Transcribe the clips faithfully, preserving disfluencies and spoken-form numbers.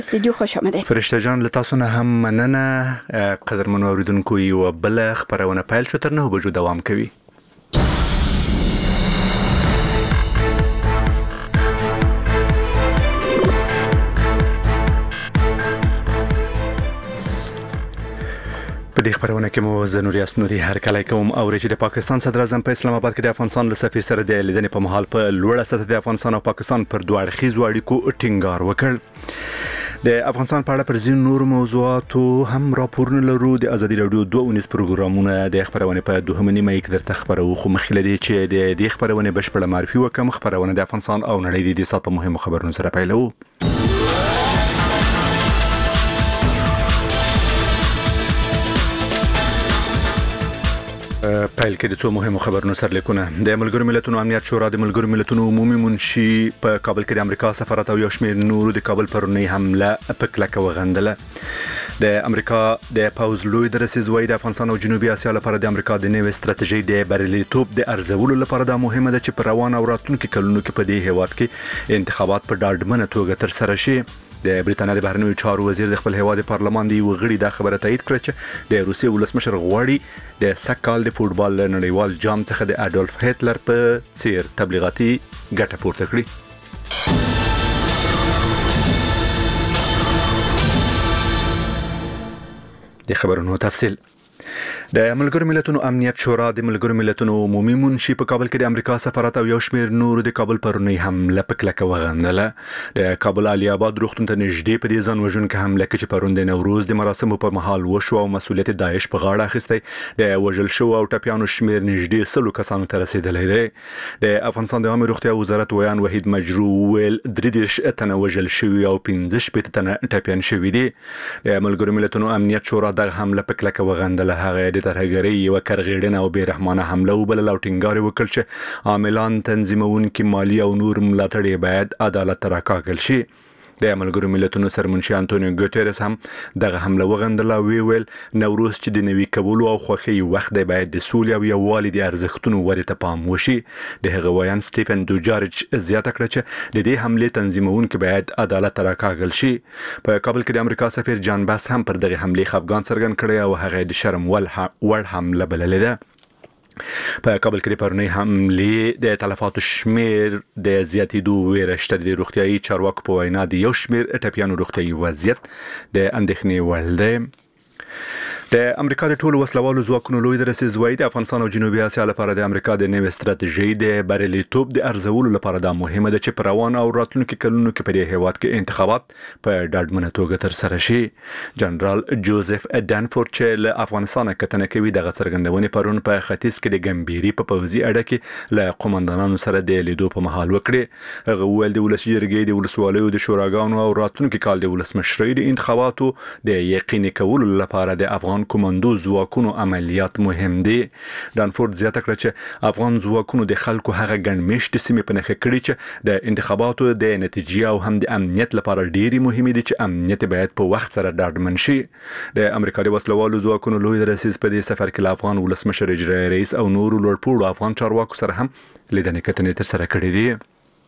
استودیو خوش آمدید. فرشته جان، له تاسو نه هم مننه. قدرمن اوریدونکو، یو بل خبرونه پیل شو تر نه بجو دوام کوي. په دې خبرونه کې مو زنوري اسنوري هر کله کوم او چې د پاکستان صدر اعظم په اسلام آباد کې د افغانستان له سفیر سره د لیدنې په محل په لوړه سطح د افغانستان او پاکستان پر دوه اړخیزو اړیکو ټینګار وکړ. د افغانستان په اړه پر ځینو نور موضوعاتو هم راپورونه لرو. د ازادي رادیو دوه ونیس پروګرامونه د خبرونه په دوهمه نیمه کې درته خبرو، خو مخکې لدی چې د دې خبرونه بشپړه معرفي وکم. خبرونه د افغانستان او نړۍ د سات په مهمو خبرونو سره پیلو. پیل کې د څو مهمو خبرونو سرلیکونه. د ملګرو ملتونو امنیت شورا د ملګرو ملتونو عمومي منشي په کابل کې د امریکا سفارت او یو شمېر نورو د کابل پرونی حمله په کلکه وغندله. د امریکا د پاوز لوی درسیز وای د افغانستان او جنوبي اسیا لپاره د امریکا د نوې ستراتیژي د بریالیتوب د ارزولو لپاره د مهمه ده چې په روان او راتلونکو کلونو کې په دې هیواد کې انتخابات په ډاډمنه توګه تر سره شي. د بریټانیا د بهرنیو چارو وزیر د خپل هیواد پارلمان دی وغړي د خبره تایید کړ چې د روسیې ولسمشر غواړي د سکهال د فوتبال نړیوال جام څخه د اډولف هټلر په څیر تبلیغاتي ګټه پورته کړي. د خبرونو تفصیل. د ملګرو ملتونو امنیت شورا د ملګرو ملتونو عمومي منشي په کابل کې د امریکا سفارت او یو شمېر نور د کابل پرونی حمله په کلکه وغندله. د کابل علي آباد روغتون ته نږدې په دې ځان وژونکو حمله کې چې پرون د نوروز د مراسمو په مهال وشو او مسؤلیت داعش په غاړه اخیستی، د وژل شو او ټپیانو شمېر نږدې سلو کسانو ته رسیدلی دی. د افغانستان د عامه روغتیا وزارت ویان وحید مجرو ویل درې دېرش تنه وژل شوي او پنځه شپېته تنه ټپیان شوي دي. د ملګرو ملتونو امنیت شورا دغه حمله په کلکه وغندله. هغه د ترهګرۍ یو کرغېړنه او بیرحمانه حمله وبلل او ټینګار وکړ چې عاملان، تنظیمونکي، مالی او نور ملاتړي باید عدالت ته راکاږل شي. د ملګرو ملتونو سرمنشي انټونیو ګوتيرس هم دغه حمله وغندله. وی ویل نوروز چې د نوي کولو او خوښي وخت دی، باید د سولې او یووالي د ارزښتونو ورته ته پام وشي. د هغه ویان سټیفن دوجارج زیاته کړه چې د دې حمله تنظیمونکي باید عدالت ته راکاږل شي. په کابل کې د امریکا سفیر جان باس هم پر دغه حمله خفګان څرګند کړی او هغه د شرم وړ حمله بللې ده. په کابل کې پرونی حمله د تلفاتو شمیر د زیاتېدو ویره شته. د روغتيایي چارواکو په وینا د یو شمیر ټپیانو روغتيایي وضعیت د اندېښنې وړ دی. د امریکا د ټولو وسلوالو ځواکونو لوی درسیز وای د افغانستان او جنوبي اسیا لپاره د امریکا د نوې ستراتیژي د بریالیتوب د ارزولو لپاره د مهمه ده چې په روان او راتلونکو کلونو کې په دې هیواد کې انتخابات په ډاډمنه توګه تر سره شي. جنرال جوزف دانفورد چې له افغانستان کتنه کوي دغه څرګندونې پرون په ختیځ کې د ګمبيري په پوځي اډه کې له قومندانانو سره د لیدو په محل وکړي. هغه ویل د ولس جرګې د ولسوالیو د شوراګانو او راتلونکو کال د ولسمشرۍ د انتخاباتو د یقیني کولو لپاره د افغان کومندو ځواکونو عملیات مهم دي. دانفورد زیاته کړه چې افغان ځواکونو د خلکو هغه ګڼمېشت سیمې په نښه کړي چې د انتخاباتو د نتیجې او هم د امنیت لپاره ډېری مهمه دي چې امنیت باید په وخت سره ډاډمن شي. د امریکا د وسلوالو ځواکونو لوی رئیس په دې سفر کې له افغان ولسمشر اجرایي رئیس او نورو لوړپوړو افغان چارواکو سره هم لیدنې کتنې تر سره کړې دي.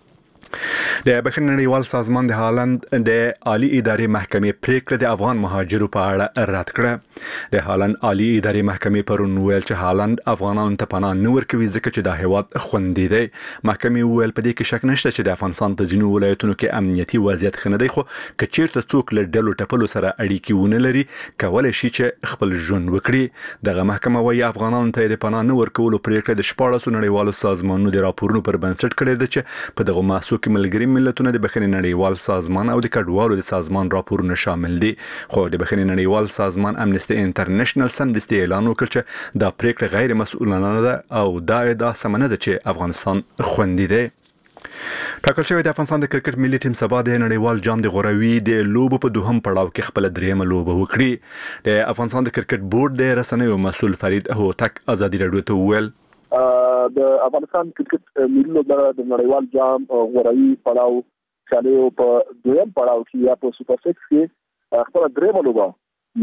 د بخښنې نړیوال سازمان د هالند د عالی اداري محکمې پریکړه د افغان مهاجرو په اړه رد کړه. د هالند عالی اداري محکمې پرون ویل چې هالند افغانانو ته پناه نه ورکوي ځکه چې د هیواد خوندي دی. محکمې ویل په دې کې شک نشته چې د افغانستان په ځینو ولایتونو کې امنیتي وضعیت ښه نه دی، خو که چیرته څوک له ډلو ټپلو سره اړیکې ونه لري کولای شي چې خپل ژوند وکړي. دغه محکمه وايي افغانانو ته د پناه نه ورکولو پریکړه د شپاړسو نړیوالو سازمانونو د راپورونو پر بنسټ کړې ده چې په دغه محصول کې ملګري ملتونه د بخښنې نړیوال سازمان او د کډوالو د سازمان راپورونه شامل دي. خو د بخښنې نړیوال سازمان امنیستي انټرنیشنل سمدستي اعلان وکړ چې دا پریکړه غیر مسؤلانه ده او دا ادعا سمه نه ده چې افغانستان خوندي دی. ټاکل شوی د افغانستان د کرکټ ملي ټیم سبا د نړیوال جام د غوروي د لوبو په دوهم پړاو کې خپل دریمه لوبه وکړي. د افغانستان د کرکټ بورډ د رسنیو مسؤل فرید هوتک ازادي رادیو ته ویل د افغانستان کرکټ ملي لوبه د نړیوال جام غوروي پړاو چې په دویم پړاو کې یا په سوپر سکس کې خپل دریمه لوبه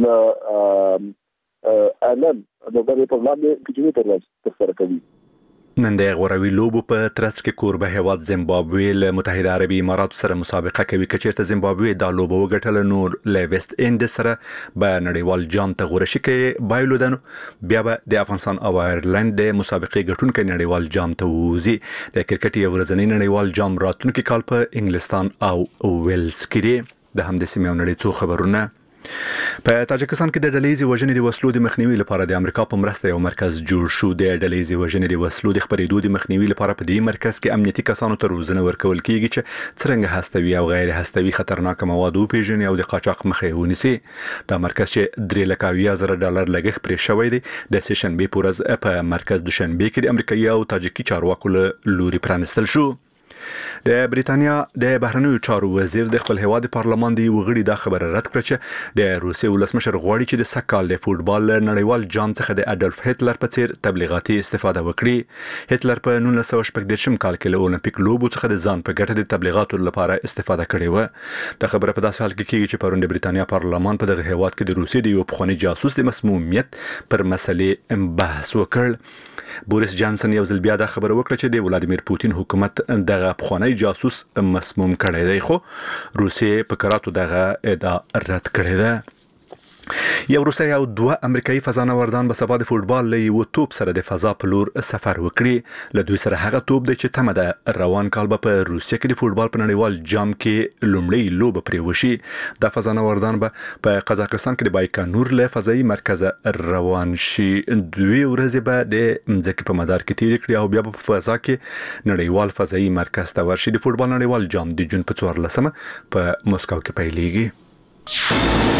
ل انن د دغه په وړاندې کې تر سره کوي. نن د غوروي لوبو په ترڅ کې کوربه هیواد زیمبابوې له متحده عربي اماراتو سره مسابقه کوي. کچېرته زیمبابوې دا لوبه وګټله نو له ویسټ ایند سره به نړیوال جام ته غوړه شي کې بایلودن بیا به د افغانستان او آیرلند د مسابقې ګټونکو نړیوال جام ته وځي. د کرکټ یو ورځنی نړیوال جام راتلونکي کال په انګلستان او ویلز کې دی. د همدې سیمې او نړۍ څو خبرونه. په تاجکستان کې د ډلېزي وژنې د وسلو د مخنیوي لپاره د امریکا په مرسته یو مرکز جوړ شو. د ډلېزي وژنې د وسلو د خپرېدو د مخنیوي لپاره په دې مرکز کې امنیتي کسانو ته روزنه ورکول کیږي چې څرنګه هستوي او غیر هستوي خطرناک مواد وپیژني او د قاچاق مخه ونیسي. دا مرکز چې درې لک اویا زره ډالر لګښت پرې شوی دی د سشنبه په ورځ په مرکز دوشنبه کې د امریکایي او تاجکي چارواکو له لوري پرانستل شو. د بریتانیا د بهرنیو چارو وزیر د خپل هیواد پارلمان دی وغړي دا خبره رد کړه چې د روسیې ولسمشر غواړي چې د سکهال د فوتبال نړیوال جام څخه د اډولف هټلر په څیر تبلیغاتي استفاده وکړي. هټلر په نولس سوه شپږ دېرشم کال کې له اولمپیک لوبو څخه د ځان په ګټه د تبلیغاتو لپاره استفاده کړې و. دا خبره په داسې حال کې کیږي چې پرون د بریتانیا پارلمان په دغه هیواد کې د روسیې د یو پخوانی جاسوس د مسمومیت پر مسلې بحث وکړ. بوریس جانسن یو ځل بیا دا خبره وکړه چې د ولادیمیر پوتین حکومت دغه پخوانی جاسوس مسموم کړی دی، خو روسیې په کراتو دغه ادعا رد کړې ده. یو روسي او دوه امریکایي فضانوردان به سبا د فوتبال له یو توپ سره د فضا په لور سفر وکړي. له دوی سره هغه توپ دی چې تمه ده روان کال به په روسیه کې د فوتبال په نړیوال جام کې لومړی لوبه پرې وشي. د فضانوردان به په قزاقستان کې د بایکانور له فضایي مرکز روان شي. دوی ورځې به د ځمکې په مدار کې تیر کړي او بیا په فضا کې نړیوال فضایي مرکز ته ورشي. د فوتبال نړیوال جام د جون په څوارلسمه په مسکو کې پیلېږي.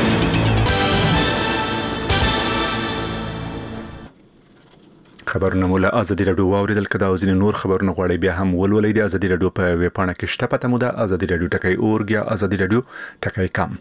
خبرونه مو له ازادي راډیو واوریدل. کدا او ځینې نور خبرونه غواړئ بیا هم ولولئ د ازادي راډیو په ویب پاڼه کې شته. پته مو ده ازادي راډیو ټکی اورګ یا ازادي راډیو ټکی کام.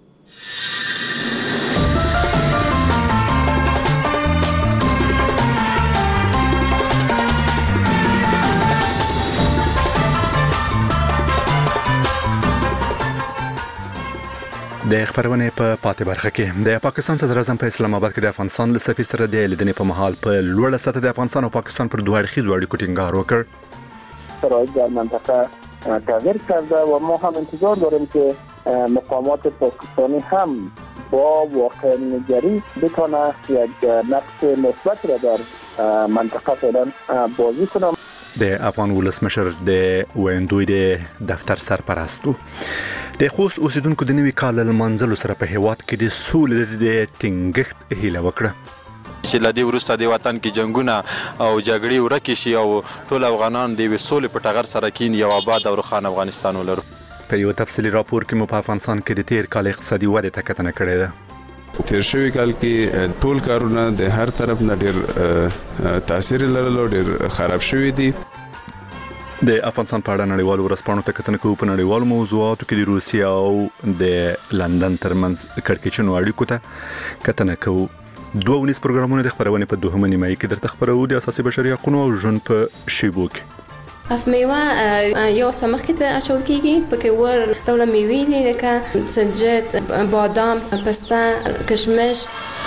د خبرونه په پاتې برخه کې د پاکستان صدر اعظم په اسلام آباد کې د افغانستان له سفیر سره د لیدنې په مهال په لوړه سطح د افغانستان او پاکستان پر دوه اړخیزو اړیکو ټینګار وکړ. شرایط در منطقه تغییر کرده و ما هم انتظار داریم که مقامات پاکستانی هم با واقع نگری بتونه یک نقش مثبت را در منطقه فعلا بازی کنه. د افغان ولسمشر د ویندوی د دفتر سرپرستو د خوست اوسیدونکو د نوي کال لمانځلو سره په هیواد کې د سولې د ټینګښت هیله وکړه چې لدی ورسته د وطن کې جنگونه او جګړې ورکې شي او ټول افغانان د وسولې په ټغر سره کین یو آباد او روښانه افغانستان ولرو. په یو تفصیلی راپور کې مو په افغانستان کې د تیر کال اقتصادي وده ته کتنه کړې ده. تیر شوی کال کې ټول کارونه د هر طرف نه ډېر تاثیر لرلو، ډېر خراب شوی دي. د افغانستان په اړه نړیوالو ورځپاڼو ته کتنه کوو. په نړیوالو موضوعاتو کې د روسیې او د لندن ترمنځ کړکېچنو اړیکو ته کتنه کوو. دوه ونیز پروګرامونه د خبرونې په دوهمه نیمایي کې درته خبرو د اساسي بشري حقوقو او ژوند په شیبو کې. اف میوه یو هفته مخکې ته اچول کېږي. پکې ور ډوله میوې دي لکه سنجد، بادام، پسته، کشمش.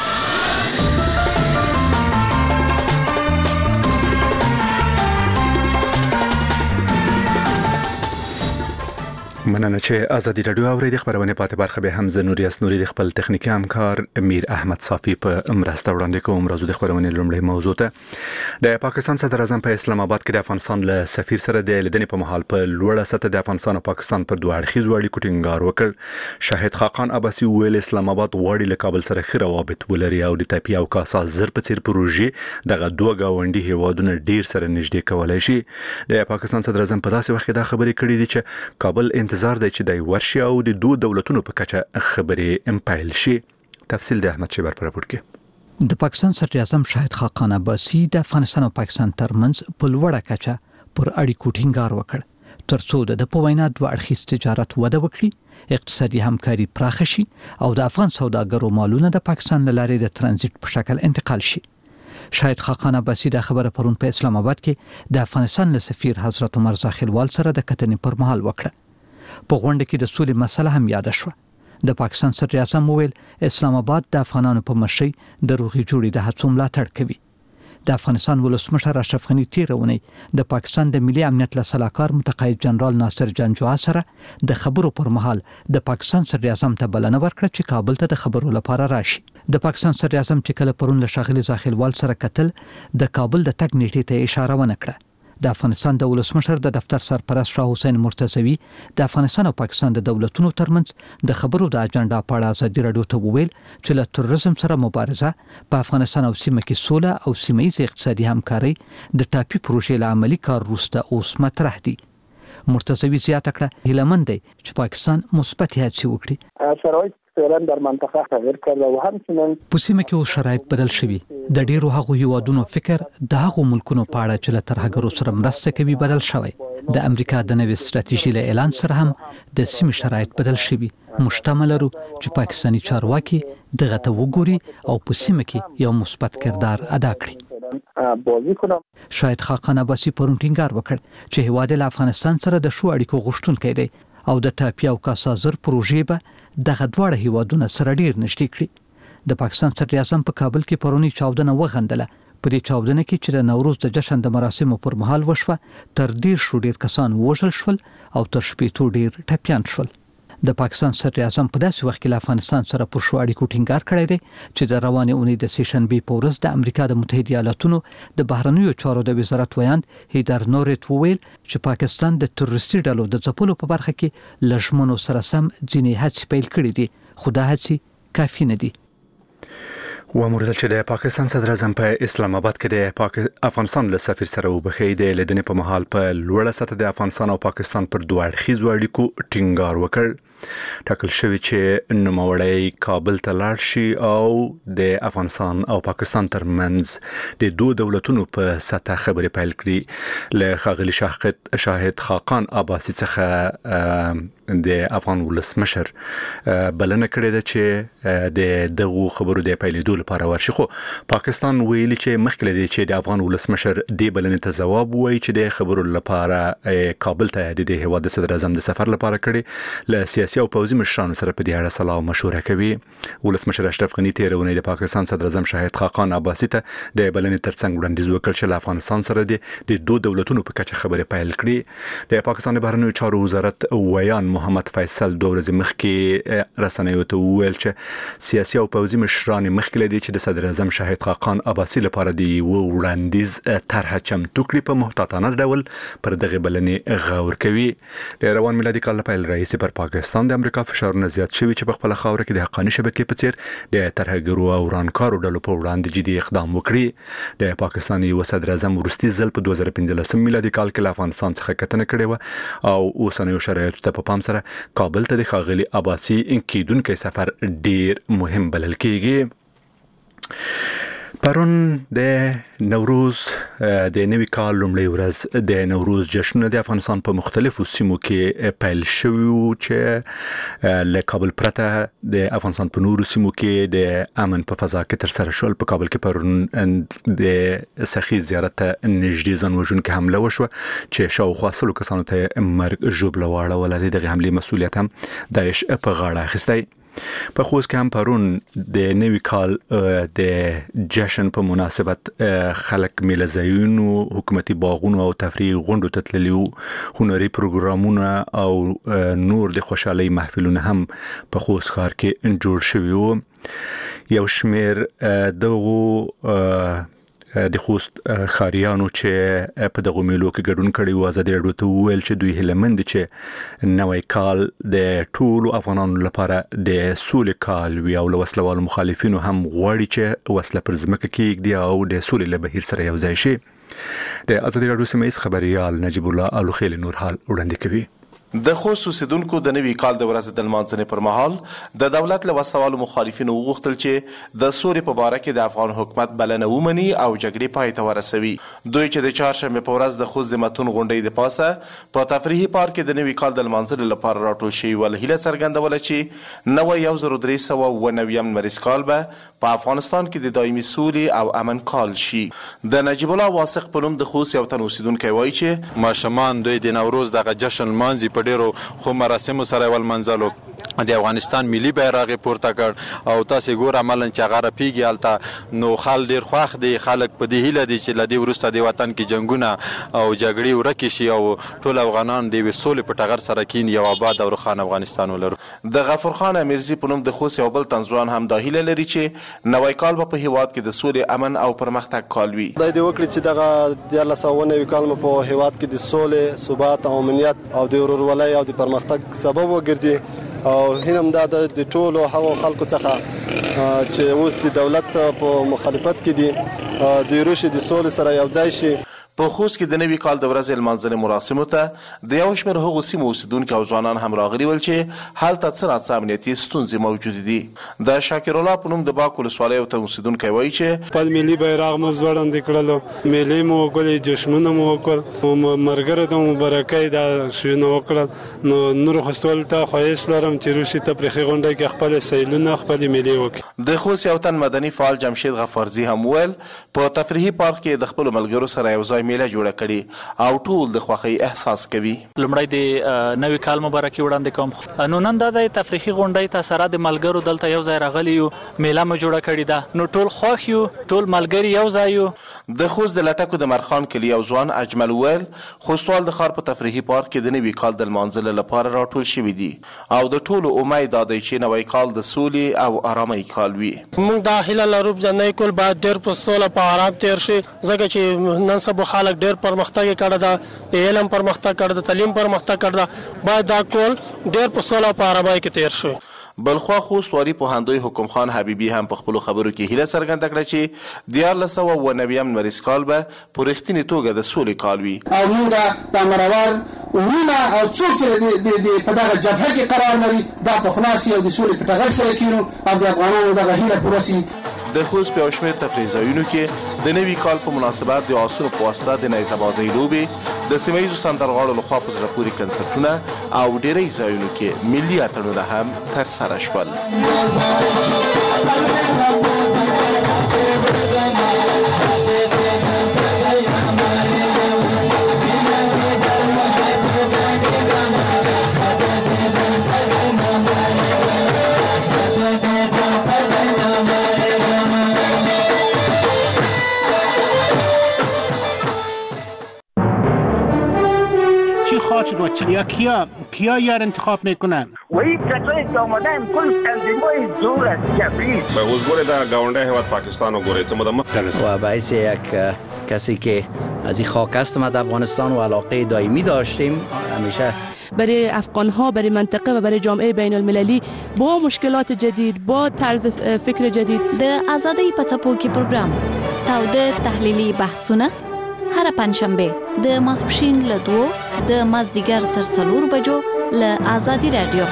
مننه چې ازادي راډیو اوري. د خبرونه پاتې برخه به هم زنوریاس نوري د خپل تخنیکی همکار امیر احمد صافی په مرسته وړاندې کوم. راځو د خبرونه لومړی موضوع ته. د پاکستان صدر اعظم په اسلام آباد کې د افغانستان له سفیر سره د لیدنې په مهال په لوړه سطح د افغانستان او پاکستان پر دوه اړخیزو اړیکو ټینګار وکړ. شاهد خاقان عباسي ویل اسلام آباد غواړي له کابل سره ښه روابط ولري او د تاپي او کاسا زر په څیر پروژې دغه دوه گاونډي هیوادونه ډیر سره نږدې کولای شي. د پاکستان صدر اعظم په داسې وخت کې دا خبرې کړې دي چې کابل انتظار دی چې د ورشي او د دوه دولتونو په کچه خبرې امپایل شي. تفصیل د احمد شیبر پر راپور کې. د پاکستان صدر اعظم شاهد خاقان عباسي د افغانستان او پاکستان ترمنځ په لوړه کچه پر اړیکو ټینګار وکړ ترڅو د په وینا دوه اړخیز تجارت وده وکړي، اقتصادي همکاري پراخ شي او د افغان سوداګرو مالونه د پاکستان لارې د ترانزیت په شکل انتقال شي. شاهد خاقان عباسي د خبره پرون په اسلام آباد کې د افغانستان له سفیر حضرت عمر زاخیلوال سره د کتنې پر مهال وکړه. په غونډه کې د سولې مسله هم یاد شوه. د پاکستان صدر اعظم وویل اسلام آباد د افغانانو په مشرۍ د روغې جوړې د هڅو ملاتړ کوي. د افغانستان ولسمشر اشرف غنی تیرونی د پاکستان د ملي امنیت له سلاکار متقاعد جنرال ناصر جنجوعه سره د خبرو پر مهال د پاکستان صدر اعظم ته بلنه ورکړه چې کابل ته د خبرو لپاره راشي. د پاکستان صدر اعظم چې کله پرون له ښاغلي زاخیلوال سره کتل د کابل د تګ نیټې ته اشاره ونه کړه. د افغانستان د ولسمشر د دفتر سرپرست شاه حسین مرتضوی د افغانستان او پاکستان د دولتونو ترمنځ د خبرو د اجنډا په اړه ازادي راډیو ته وویل چې له تروریزم سره مبارزه په افغانستان او سیمه کې سوله او سیمه ییز اقتصادي همکاري د ټاپي پروژې له عملي کار وروسته اوس مطرح دي. مرتضوی زیاته کړه هیله مند دی چې پاکستان مثبت هڅې وکړي. شرایط فعلا در منطقه تغییر کرده و همچنین په سیمه کې اوس شرایط بدل شوي. د ډیرو هغو هیوادونو فکر د هغو ملکونو په اړه چې له ترهګرو سره مرسته کوي بدل شوی. د امریکا د نوې ستراتیژي له اعلان سره هم د سیمې شرایط بدل شوي. مشتمل لرو چې پاکستاني چارواکي دغه ته وګوري او په سیمه کې یو مثبت کردار ادا کړي. بازی کنم. شاید خاقان عباسی پرون ټینګار وکړ چې هیواد له افغانستان سره د شو اړیکو غوښتونکی دی او د ټاپي او کاسازر پروژې به دغه دواړه هیوادونه سره ډیر نږدې کړي. د پاکستان صدر اعظم په کابل کې پرونی چاودنه وغندله. په دې چاودنه کې چې د نوروز د جشن د مراسمو پر مهال وشوه تر ډیر شو ډیر کسان وژل شول او تر شپېتو ډیر ټپیان شول. د پاکستان صدر اعظم په داسې وخت کې له افغانستان سره پر شو اړیکو ټینګار کړی دی چې د روانې اونۍ د سیشنبې په ورځ د امریکا د متحده ایالاتونو د بهرنیو چارو د وزارت ویاند هیدر نورت وویل چې پاکستان د تروریستي ډلو د ځپلو په برخه کې له ژمنو سره سم ځینې هڅې پیل کړې دي خو دا هڅې کافي نه دي. واموردل چې د پاکستان صدر اعظم په اسلام آباد کې د پاک... افغانستان له سفیر سره وبخي د لیدنې په محل په لوړه سطح د افغانستان او پاکستان پر دوه اړخیزو اړیکو ټینګار وکړ. ټاکل شوی چې نوموړی کابل ته لاړ شي او د افغانستان او پاکستان ترمنځ د دوه دولتونو په سطح خبرې پیل کړي. له ښاغلي شاهد خاقان عباسی څخه د افغان ولسمشر بلنه کړې ده چې د دغه خبرو د پیلېدو لپاره ورشي. خو پاکستان ویلي چې مخکې لري چې د افغان ولسمشر د بلنې ته ځواب وایي چې د خبرو لپاره کابل ته د هیواد صدر اعظم د سفر لپاره کړي. له سیاسي او پوځي مشرانو سره په دې اړه سلام مشوره کوي. ولسمشر اشرف غنی تیرونی د پاکستان صدر اعظم شاهد خاقان عباسی ته د بلنې ترڅنګ وړاندیز وکړ چې له افغانستان سره د دوه دولتونو په کچه خبرې پیل کړي. د پاکستان بهرنیو چارو وزارت ویان محمد فیصل دوه ورځې مخکې رسنیو ته وویل چې سیاسي او پوځي مشران مخکې لدی چې د صدر اعظم شاهد خاقان عباسی لپاره دی وړاندیز طرح چمتو کړي په محتاطانه ډول پر دغه بلنې غور کوي. د روان میلادي کال په پیل رئیس پر پاکستان د امریکا فشارونه زیات شوي چې په خپل خاوره کې د حقاني شبکې په څیر د ترهګرو او ورانکارو ډلو په وړاندې جدي اقدام وکړي. د پاکستاني صدر اعظم وروستي ځل په دوه زره پنځلسم میلادي کال کې له افغانستان څخه کتنه کړې و او اوسنیو شرایطو ته په پام سره کابل ته د ښاغلي عباسی کېدونکی سفر ډیر مهم بلل کېږي. پرون د نوروز د نوي کال لومړۍ ورځ د نوروز جشنونه د افغانستان په مختلفو سیمو کې پیل شوي وو چې له کابل پرته د افغانستان په نورو سیمو کې د امن په فضا کې ترسره شول. په کابل کې پرون د سخي زیارت ته نږدې ځان وژونکې حمله وشوه چې شاوخوا سلو کسانو ته مرګ ژوبله واړوله. د دغې حملې مسؤلیت هم داعش په غاړه اخیستی. په خوست کې هم پرون د نوي کال د جشن په مناسبت خلک میله ځایونو، حکومتي باغونو او تفریحي غونډو ته تللي وو. هنري پروګرامونه او نور د خوشحالۍ محفلونه هم په خوست ښار کې جوړ شوي وو. یو شمېر دغو د خوست ښاریانو چې په دغه میلو کې ګډون کړي وو ازادي راډیو ته وویل چې دوی هیله مند دي چې نوی کال د ټولو افغانانو لپاره د سولې کال وي او له وسلوالو مخالفینو هم غواړي چې وسله پر ځمکه کېږدي او د سولې له بهیر سره یو ځای شي. د ازادي راډیو سیمه ییز خبريال نجیب الله الوخیل نور حال وړاندې کوي. د خوست اوسیدونکو د نوي کال د ورځې د لمانځنې پر مهال د دولت له وسوالو مخالفینو وغوښتل چې د سولې په باره کې د افغان حکومت بلنه ومني او جګړې پای ته ورسوي. دوی چې د چهارشنبې په ورځ د خوست د متون غونډۍ د پاسه په تفریحي پارک کې د نوي کال د لمانځلو لپاره راټول شوي ول هیله څرګندوله چې نوی یو زر درې سوه اووه نویم لمریز کال به په افغانستان کې د دایمي سولې او امن کال شي. د نجیب الله واثق په نوم د خوست یو تن اوسیدونکی وایي چې ماشومان دوی د نوروز دغه جشن لمانځي په ډیرو خو مراسمو سره ول منځلو د افغانستان ملي بیرغ پورته کړ او تاسو ګور عملاً چې هغه رپیږي هلته نو خال ډیر خوښ دی خلک په دې هیله دي چې له دې وروسته د وطن کې جنګونه او جګړې ورکې شي او ټول افغانان د یوې سولې په ټغر سره کیني یو اباد او روښانه افغانستان ولرو. د غفور خان امیرزي په نوم د خوست یو بل طنزوان هم دا هیله لري چې نوی کال به په هیواد کې د سولې امن او پرمختګ کال وي. خدای دې وکړي چې دغه دیارلس سوه نوي کال مو په هیواد کې د سولې ثبات او امنیت او د ورورولۍ او د پرمختګ سبب وګرځي او هینم دا د ټولو هغو خلکو څخه چې اوس د دولت په مخالفت کې دي د روشي د سولې سره یو ځای شي. په خوست کې د نوي کال د ورځې لمانځنې مراسمو ته د یو شمېر هغو سیمو اوسېدونکي او ځوانان هم راغلي ول چې هلته څه ناڅه امنیتي ستونزې موجودې دي. د شاکر الله په نوم د باک ولسوالۍ یو تن اوسېدونکی وایي چې خپل ملي بیرغ مو ځوړندې کړلو، میلې مو وکړې، جشنونه مو وکړل، ملګرو ته مبارکۍ دا شیونه وکړل. نو نورو خوستوالو ته خواهش لرم چې روشي تفریحي غونډۍ کې خپل سیلونه خپلې میلې وکړي. د خوست یو تن مدني فعال جمشید غفارزي هم وویل په تفریحي پارک کې د خپلو ملګرو سره یو ځای میله جوړه کړي او ټول د خوښۍ احساس کوي. لومړی د نوي کال مبارکي وړاندې کوم. نو نن دا د تفریحي غونډۍ ته سره د ملګرو دلته یو ځای راغلي یو، میله مو جوړه کړې ده، نو ټول خوښ یو، ټول ملګري یو ځای یو. د خوست د لټکو د مرخان کلي یو ځوان اجمل ویل خوستوال د ښار په تفریحي پارک کې د نوي کال د لمانځلو لپاره راټول شوي دي او د ټولو امید دا دی چې نوی کال د سولې او ارامۍ کال وي. موږ دا هیله لرو چې نوی کال باید ډېر په سوله په ارام تیر شي، ځکه چې نن سبا خلک ډېر پرمختګ کړی ده، د علم پرمختګ کړی ده، تعلیم پرمختګ کړی ده، باید دا کال ډېر په سوله او په ارامۍ کې تیر شي. بلخوا خوست والي پوهندوی حکم خان حبیبي هم په خپلو خبرو کې هیله څرګنده کړه چې دیارلس سوه اوه نویم نوریز کال به په رښتینې توګه د سولې کال وي. او موږ د مرور ورونه او څوک چې په دغه جبهه کې قرار لري دا په خلاص او د سولې په ټغر سره کینو او د افغانانو دغه هیله پوره شي. د خوست په یو شمېر تفریح ځایونو کې د نوي کال په مناسبت د آسونو په واسطه د نیزه بازۍ لوبې، د سیمه ییزو سندرغاړو لخوا په زړه پورې کنسرتونه او ډېری ځایونو کې ملي اتڼونه هم ترسره شول. یا کیا کیا یار انتخاب میکنه؟ و این کسایی که آمدن کل تنظیم‌های دور از جبری. به حضور در گاونده هیواد پاکستان و گوره چه مدام و باعث یک کسی که از این خاک هستم از افغانستان و علاقه دائمی داشتیم همیشه برای افغان‌ها، برای منطقه و برای جامعه بین المللی با مشکلات جدید، با طرز فکر جدید. د آزادی پڅپوکي پروګرام تاوده تحلیلی بحثونه هر پنځشنبه د ماسپښین له دوه د مازدیګر تر څلور بجو له آزادی رادیو.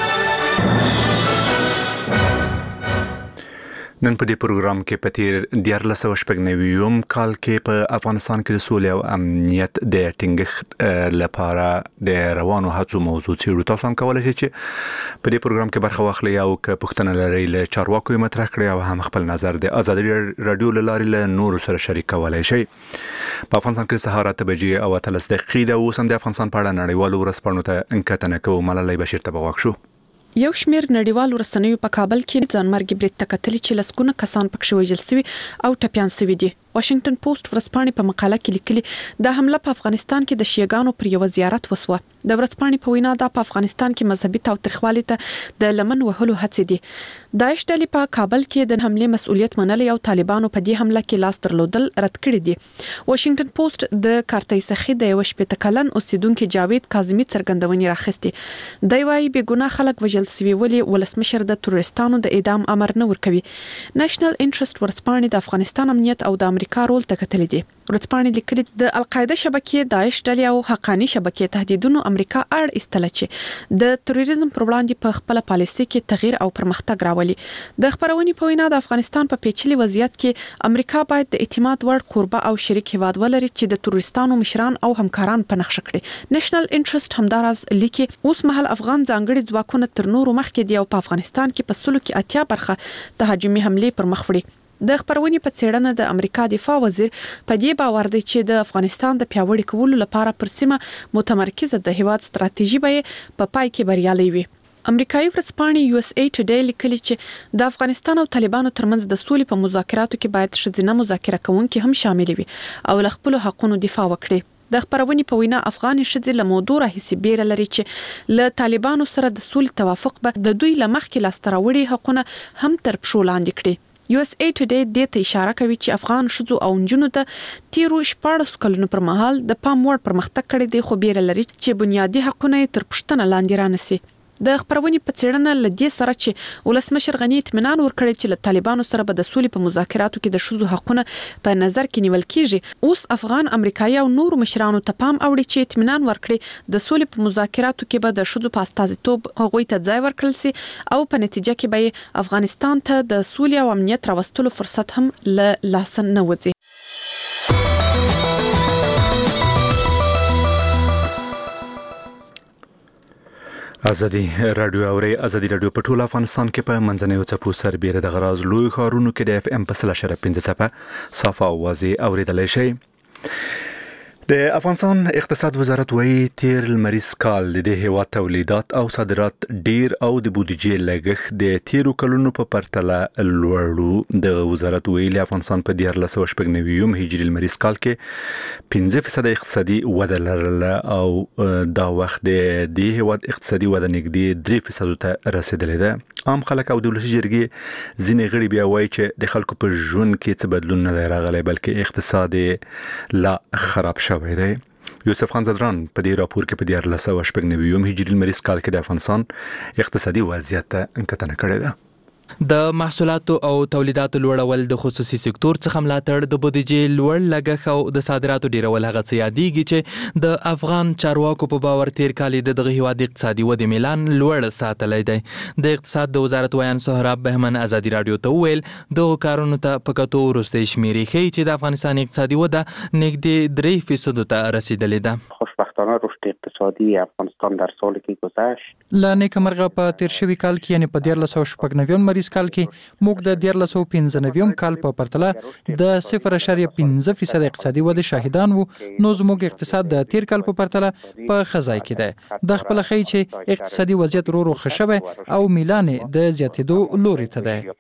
نن په دې پروګرام کې په تیر دیارلس سوه شپږ نویم کال کې په افغانستان کې د سولې او امنیت د ټینګښت لپاره د روانو هڅو موضوع څېړو. تاسو هم کولی شئ چې په دې پروګرام کې برخه واخلئ او که پوښتنه لرئ له چارواکو یې مطرح کړئ او هم خپل نظر د ازادي راډیو له لارې له نورو سره شریک کولی شئ. په افغانستان کې سهار اته بجې او اتلس دقیقې ده. اوس هم د افغانستان په اړه نړیوالو ورځپاڼو ته انکتنه کوو. ملالۍ بشیر ته به غوږ شو. یو شمیر نړیوال ورسنیو په کابل کې ځانمرګي برید ته کتلي چې لسګونه کسان پکښ وژل شوي او ټپيان شوي دي. واشنگټن پوسټ ورځپاڼې په مقاله کې لیکلي د حمله په افغانستان کې د شیعاګانو پر یو زیارت وسوه. د ورځپاڼې په وینا دا په افغانستان کې مذهبي تاوتریخوالي ته د لمن وهلو هڅې دي. داعش ډلې په کابل کې د حمله مسؤلیت منلي او طالبانو په دې حمله کې لاس درلودل رد کړی دي. واشنگټن پوسټ د کارتۍ څخه د یو شپږ کلن اوسیدونکو جاوید کاظمی څرګندونې راخستې. دی وايي بې ګناه خلک وژل شوي ولې ولسمشر د تروریستانو د اعدام امر نه ورکوي. نېشنل انټرست ورځپاڼې د افغانستان امنیت او د امریکا رول ته کتلې دي. ورځپاڼې لیکلي د القاعده شبکې، داعش ډلې او حقانی شبکې تهدیدونو امریکا اړ ایستله چې د تروریزم پر وړاندې په خپل پالیسي کې تغییر او پرمختګ راولي. د خبرونې په وینا د افغانستان په پیچلي وضعیت کې امریکا باید د اعتماد وړ کوربه او شریک هیواد ولري چې د تروریستانو مشران او همکاران په نښه کړي. نېشنل انټرست همداراز لیکي اوس مهال افغان ځانګړي ځواکونه تر نورو مخکې دي او په افغانستان کې په سلو کې اتیا برخه تهاجمي حمله پر مخ وړي. د خبرونې په څېړنه د امریکا دفاع وزیر په دې باور دی چې د افغانستان د پیاوړي کولو لپاره پر سیمه متمرکزه د هیواد ستراتیژي به په پای کې بریالي وي. امریکایي ورځپاڼې یو اس ای ټوډے لیکلي چې د افغانستان او طالبانو ترمنځ د سولې په مذاکراتو کې باید ښځینه مذاکره کوونکي هم شامل وي او له خپل حقوقو دفاع وکړي. د خبرونې په وینا افغاني ښځې له موضوع راهیسې بیره لري چې له طالبانو سره د سولې توافق به د دوی له مخکې لاسته راوړي حقونه هم تر پښو لاندې کړي. یو اس ای ټوډے دې ته اشاره کوي چې افغان ښځو او نجونو د تیرو شپاړسو کلونو پر مهال د پام وړ پرمختګ کړی دی، خو بیره لري چې بنیادي حقونه یې تر پوښتنه لاندې رانسي. د خبرونې په څېړنه له دې سره چې ولسمشر غني اطمینان ورکړی چې له طالبانو سره به د سولې په مذاکراتو کې د ښځو حقونه په نظر کې نیول کیږي، اوس افغان امریکایي او نورو مشرانو ته پام اوړي چې اطمینان ورکړي د سولې په مذاکراتو کې به د ښځو په استازیتوب هغوی ته ځای ورکړل سي او په نتیجه کې به افغانستان ته د سولې او امنیت راوستلو فرصت هم له لاسه نه وځي. ازادي رادیو اوري ازادي رادیو په ټول افغانستان کې په منځنیو څپو سربېره د غراز لوی ښارونو کې د اف ام په سل اشاره پنځه څپه صافه اوازې اوریدلای شي. د افغانستان اقتصاد وزارت وایي تیر لمریز کال د هیواد تولیدات او صادرات ډیر او د بودیجې لګښت د تیرو کلونو په پرتله لوړو. د وزارت ویلي افغانستان په دیار لسو شپږ نویم هجري لمریز کال کې پنځه فیصد اقتصادي وده لرله او دا وخت د دې هیواد اقتصادي وده نږدې درې فیصد ته رسیدلې ده. عام خلک او د ولسي جرګې ځینې غړي بیا وایي چې د خلکو په ژوند کې څه بدلون نه راغلی بلکې اقتصاد لا خراب شوی دی. یوسف خان زدران په دې راپور کې په دیار لسو شپږ نویم هجري لمریز کال کې د افغانستان اقتصادي وضعیت ته کتنه کړې ده. د محصولاتو او تولیداتو لوړول د خصوصي سکتور څخه ملاتړ د بودیجې لوړ لګښت او د صادراتو ډیرول هغه څه یادېږي چې د افغان چارواکو په باور تیر کال د دغه هیواد اقتصادي ودې میلان لوړ ساتلی دی. د اقتصاد د وزارت ویان سهراب بهمن ازادي رادیو ته وویل دغه کارونو ته په کتو وروستۍ شمیرې ښیي چې د افغانستان اقتصادي وده نږدې درې فیصدو ته رسیدلې ده. خوشبختانه رشد اقتصادی افغانستان در سالی که گذشت له نیکمرغه په تیر شوي کال کې یعنی په دیار لسو شپږ نویم مریض کال کې موږ د دیار لسو پنځه نویم کال په پرتله د صفر اشاریه پنځه فیصد اقتصادي ودې شاهدان وو. نو زموږ اقتصاد د تیر کال په پرتله په خزای کې ده. د خپل خی چې اقتصادي وضعیت ورو ورو ښه شوی او میلان د زیاتېدو لوري ته ده.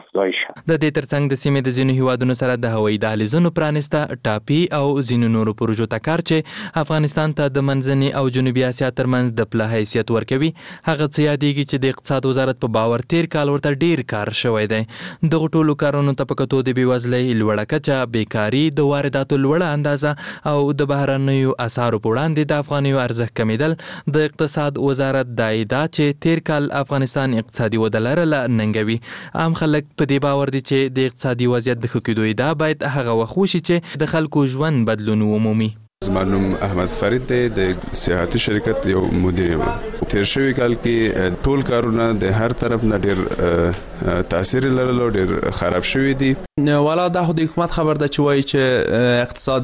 د دې ترڅنګ د سیمې د ځینو هیوادونو سره د هوایي دهلیزونو پرانسته ټاپي او ځینو نورو پروژو ته کار چې افغانستان ته د منځني او جنوبي اسیا ترمنځ د پله حیثیت ورکوي هغه څه یادېږي چې د اقتصاد وزارت په باور تیر کال ورته ډیر کار شوی دی. دغه ټولو کارونو ته په کتو د بېوزلۍ لوړه کچه، بیکاري، د وارداتو لوړه اندازه او د بهرنیو اسعارو په وړاندې د افغانیو ارزښت کمیدل د اقتصاد وزارت دا ادعا چې تیر کال افغانستان اقتصادي وده لرله ننګوي. عام خلک په دې باور دي چې د اقتصادي وضعیت د ښه کېدو ادعا باید هغه وخت وشي چې د خلکو ژوند بدلون ومومي. زما نوم احمد فرید دی، د سیاحتي شرکت یو مدیر یم. تیر شوي کال کې ټول کارونه د هر طرف نه ډیر تاثیر لرلو، ډیر خراب شوي دي. والا دا خو د حکومت خبر ده چې وایي چې اقتصاد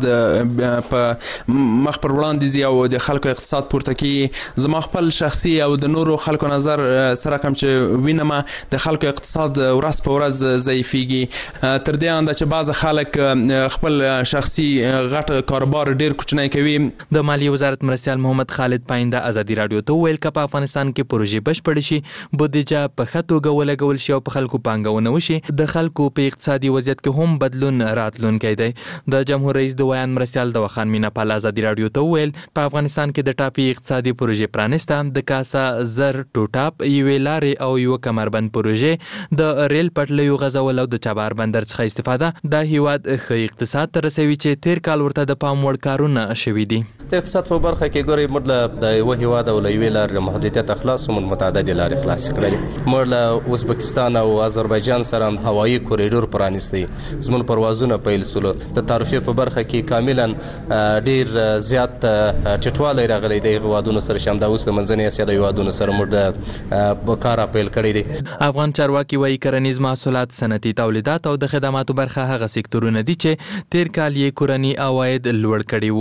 په مخ پر وړاندې ځي او د خلکو اقتصاد پورته کوي. زما خپل شخصي او د نورو خلکو نظر سره کوم چې وینم د خلکو اقتصاد ورځ په ورځ ضعیفیږي، تر دې انده چې بعض خلک خپل شخصي غټ کاروبار ډیر کوچنی کوي. د مالیې وزارت مرستیال محمد خالد پاینده ازادي رادیو ته وویل که په افغانستان کې پروژې بشپړې شي، بودیجه په ښه توګه ولګول شي او په خلکو پانګونه وشي، د خلکو په اقتصادي وضعیت کې هم بدلون راتلونکی دی. د جمهور رئیس د ویان مرستیال دواخان میناپال ازادي رادیو ته وویل په افغانستان کې د ټاپي اقتصادي پروژې پرانسته، د کاسا زر ټوټاپ، یوې لارې او یوه کمربند پروژې، د ریل پټلیو غځول او د چابهار بندر څخه استفاده د هیواد ښه اقتصاد ته رسوي چې تیر کال ورته د پام وړ کارونه شوي دي. د اقتصاد په برخه کې ګوري موږ د یو هیواد او یوې لارې محدودیت اخلاص او متعدد لارې خلاص کړل. موږ له ازبکستان او آذربایجان سره هوایي کوریډور پرانیستی، زمون پروازونه پیل سول. د تعرفې په برخه کې کاملا ډیر زیات ټټوالی راغلی دی هیوادونو سره، شام د اوس د منځنۍ اسیا د هیوادونو سره موږ د کار پیل کړی دی. افغان چارواکي وایي کرنیز محصولات، صنعتي تولیدات او د خدماتو برخه هغه سکتورونه دي چې تیر کال یې کورني عواید لوړ کړي وو.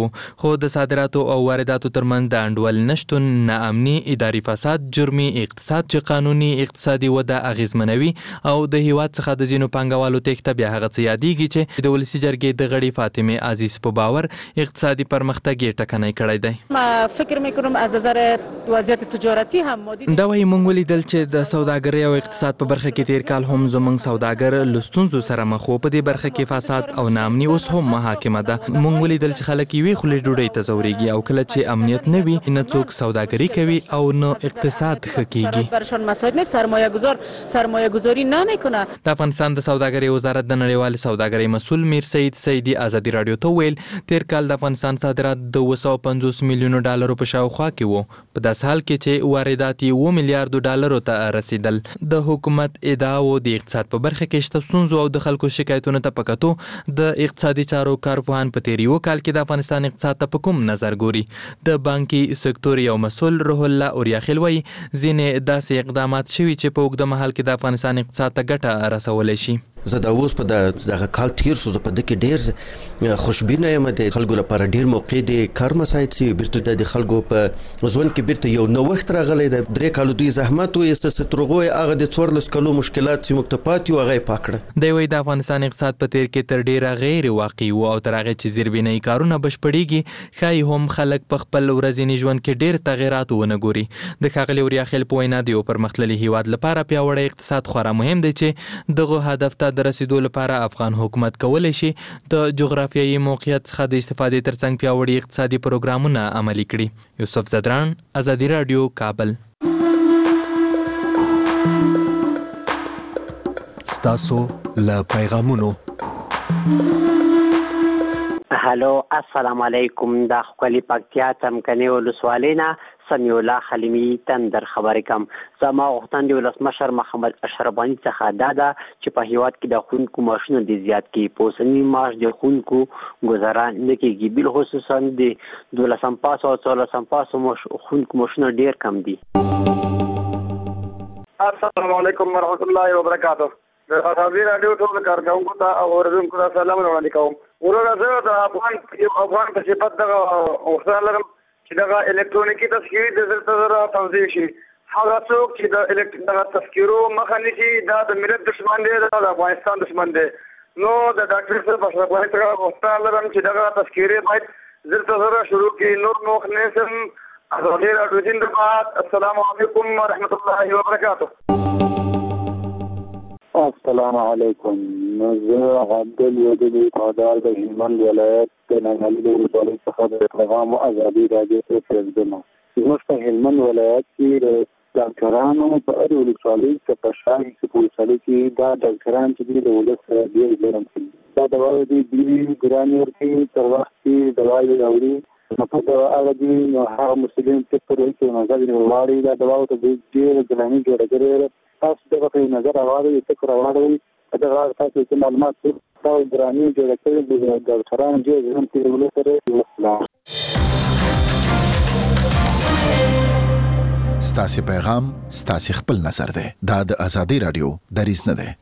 خو د صادراتو او وارداتو ترمنځ د انډول نشتون ناامني اداري فساد جرمي اقتصاد چې قانوني اقتصادي وده اغیزمنوي او د هیواد څخه د ځینو پانګوالو تېښته بیا هغه څه یادېږي چې د ولسي جرګې د غړي فاطمه عزیز په باور اقتصادي پرمختګ یې ټکنی کړی دی. ما فکر میکنم از نظر وضعیت تجارتی هم مادي دا وایي موږ ولیدل چې د سوداګرۍ او اقتصاد په برخه کې تیر کال هم زموږ سوداګر له ستونزو سره مخ وو. په دې برخه کې فساد او ناامني اوس هم محاکمه ده. موږ ولیدل چې خلک یې خولې ډوډۍ ته ځورېږي او کله چې امنیت نه وي نه څوک سوداګري کوي او نه اقتصاد ښه کېږي. برشان مساعد نه سرمایه گذار سرمایه گذاری نمیکنه. د افغانستان د سوداګرۍ وزارت د نړیوال سوداګرۍ مسؤل میر سید سیدی ازادي رادیو ته ویل تیر کال د افغانستان صادرات د اوه سوه پنځوس میلیونو ډالرو په شاوخوا کې وو، په داسې حال کې چې واردات یې اوه میلیارډو ډالرو ته رسیدل. د حکومت ادعاو د اقتصاد په برخه کې شته ستونزو او د خلکو شکایتونو ته په کتو د اقتصادي چارو کارپوهان په تیر یو کال کې د افغانستان اقتصاد ته په کوم نظر ګوري. د بانکي سکتور یو مسؤل روح الله اوریاخیل وایي ځینې داسې اقدامات شوي چې په اوږده مهال کې د افغانستان اقتصاد ته ګټه رسولی شي. زه دا اوس په دغه کال تیر شو، زه په دې کې ډېر خوشبینه یم. د خلکو لپاره ډېر موقع دی کار مساعد شي، بیرته د خلکو په ژوند کې بیرته یو نوښت راغلی دی. درې کالو دوی زحمت وایسته چې تر هغو یې هغه د څوارلس کلو مشکلات چې موږ ته پاتې وو هغه یې پاک کړه. دی وایي د افغانستان اقتصاد په تیر کې تر ډېره غیر واقعي وو او تر هغې چې زیربنایي کارونه بشپړېږي ښایي هم خلک په خپل ورځني ژوند کې ډېر تغیرات ونه ګوري. د ښاغلي اوریاخیل په وینا د یو پرمختللي هیواد لپاره پیاوړی اقتصاد خورا مهم دی چې دغه هدف ته د رسیدو لپاره افغان حکومت کولی شي د جغرافیایي موقعیت څخه د استفادې ترڅنګ پیاوړي اقتصادي پروګرامونه عملي کړي. یوسف زدران، ازادي رادیو، کابل. ستاسو له پیغامونو. هلو السلام علیکم. دا خپل پکتیا تمکنی ولسوالینا سمیع الله خلیمی تندر خبرې کوم. زما غوښتنه د ولسمشر محمد اشرف غني څخه دا ده چې په هیواد کې د ښوونکو معاشونه د زیات کړي. په اوسني معاش د ښوونکو ګزاره نه کېږي، بالخصوصا د دولسم پاس او څوارلسم پاس ښوونکو معاشونه ډېر کم دي. السلام علیکم ورحمۃ اللہ وبرکاتہ. د ازادي رادیو ټول کارکونکو ته او اوریدونکو ته سلام وړاندې کوم. ورور زه د افغان افغان په صفت دغه غوښتنه لرم چې دغه الکترونیکي تذکیرې د زر تر توزیع شي. هغه څوک چې د دغه تذکیرو مخه نیسي دا د ملت دشمن دی، دا د افغانستان دشمن دی. نو د ډاکټر صاحب اشرف غني څخه غوښتنه لرم چې دغه تذکیرې باید زر تر شروع کړي. نور نو خنسم ازادي رادیو زنده‌باد. السلام علیکم ورحمۃ اللہ وبرکاتہ. السلام علیکم. زه عبدالودود قادر د هلمند ولایت د ننګرهار ولسوالۍ څخه د پیغام ازادي رادیو ته پرېږدم. زموږ په هلمند ولایت کې د ډاکټرانو په هرې ولسوالۍ کې په شان چې په ولسوالۍ کې دا ډاکټران چې دي د ولس سره ډېر ګرم کوي. دا دواړه دي ډېرې ګرانې ورکوي، تر وخت کې دوا یې راوړي. نو په هغه دي نو هغه مسلمان فکر وایي چې نظر یې ولاړوي. دا دواړو ته ډېره ګراني جوړه کړې. تاسو دغه په نظر راوړئ، فکر راوړئ. دغه تاسو چې معلومات تاسو ګراني جوړه کړې د ډاکټرانو ډېر ګرم کوي ولس سره. ستاسو پیغام ستاسو خپل نظر دی. دا د ازادي رادیو دریځ نه دی.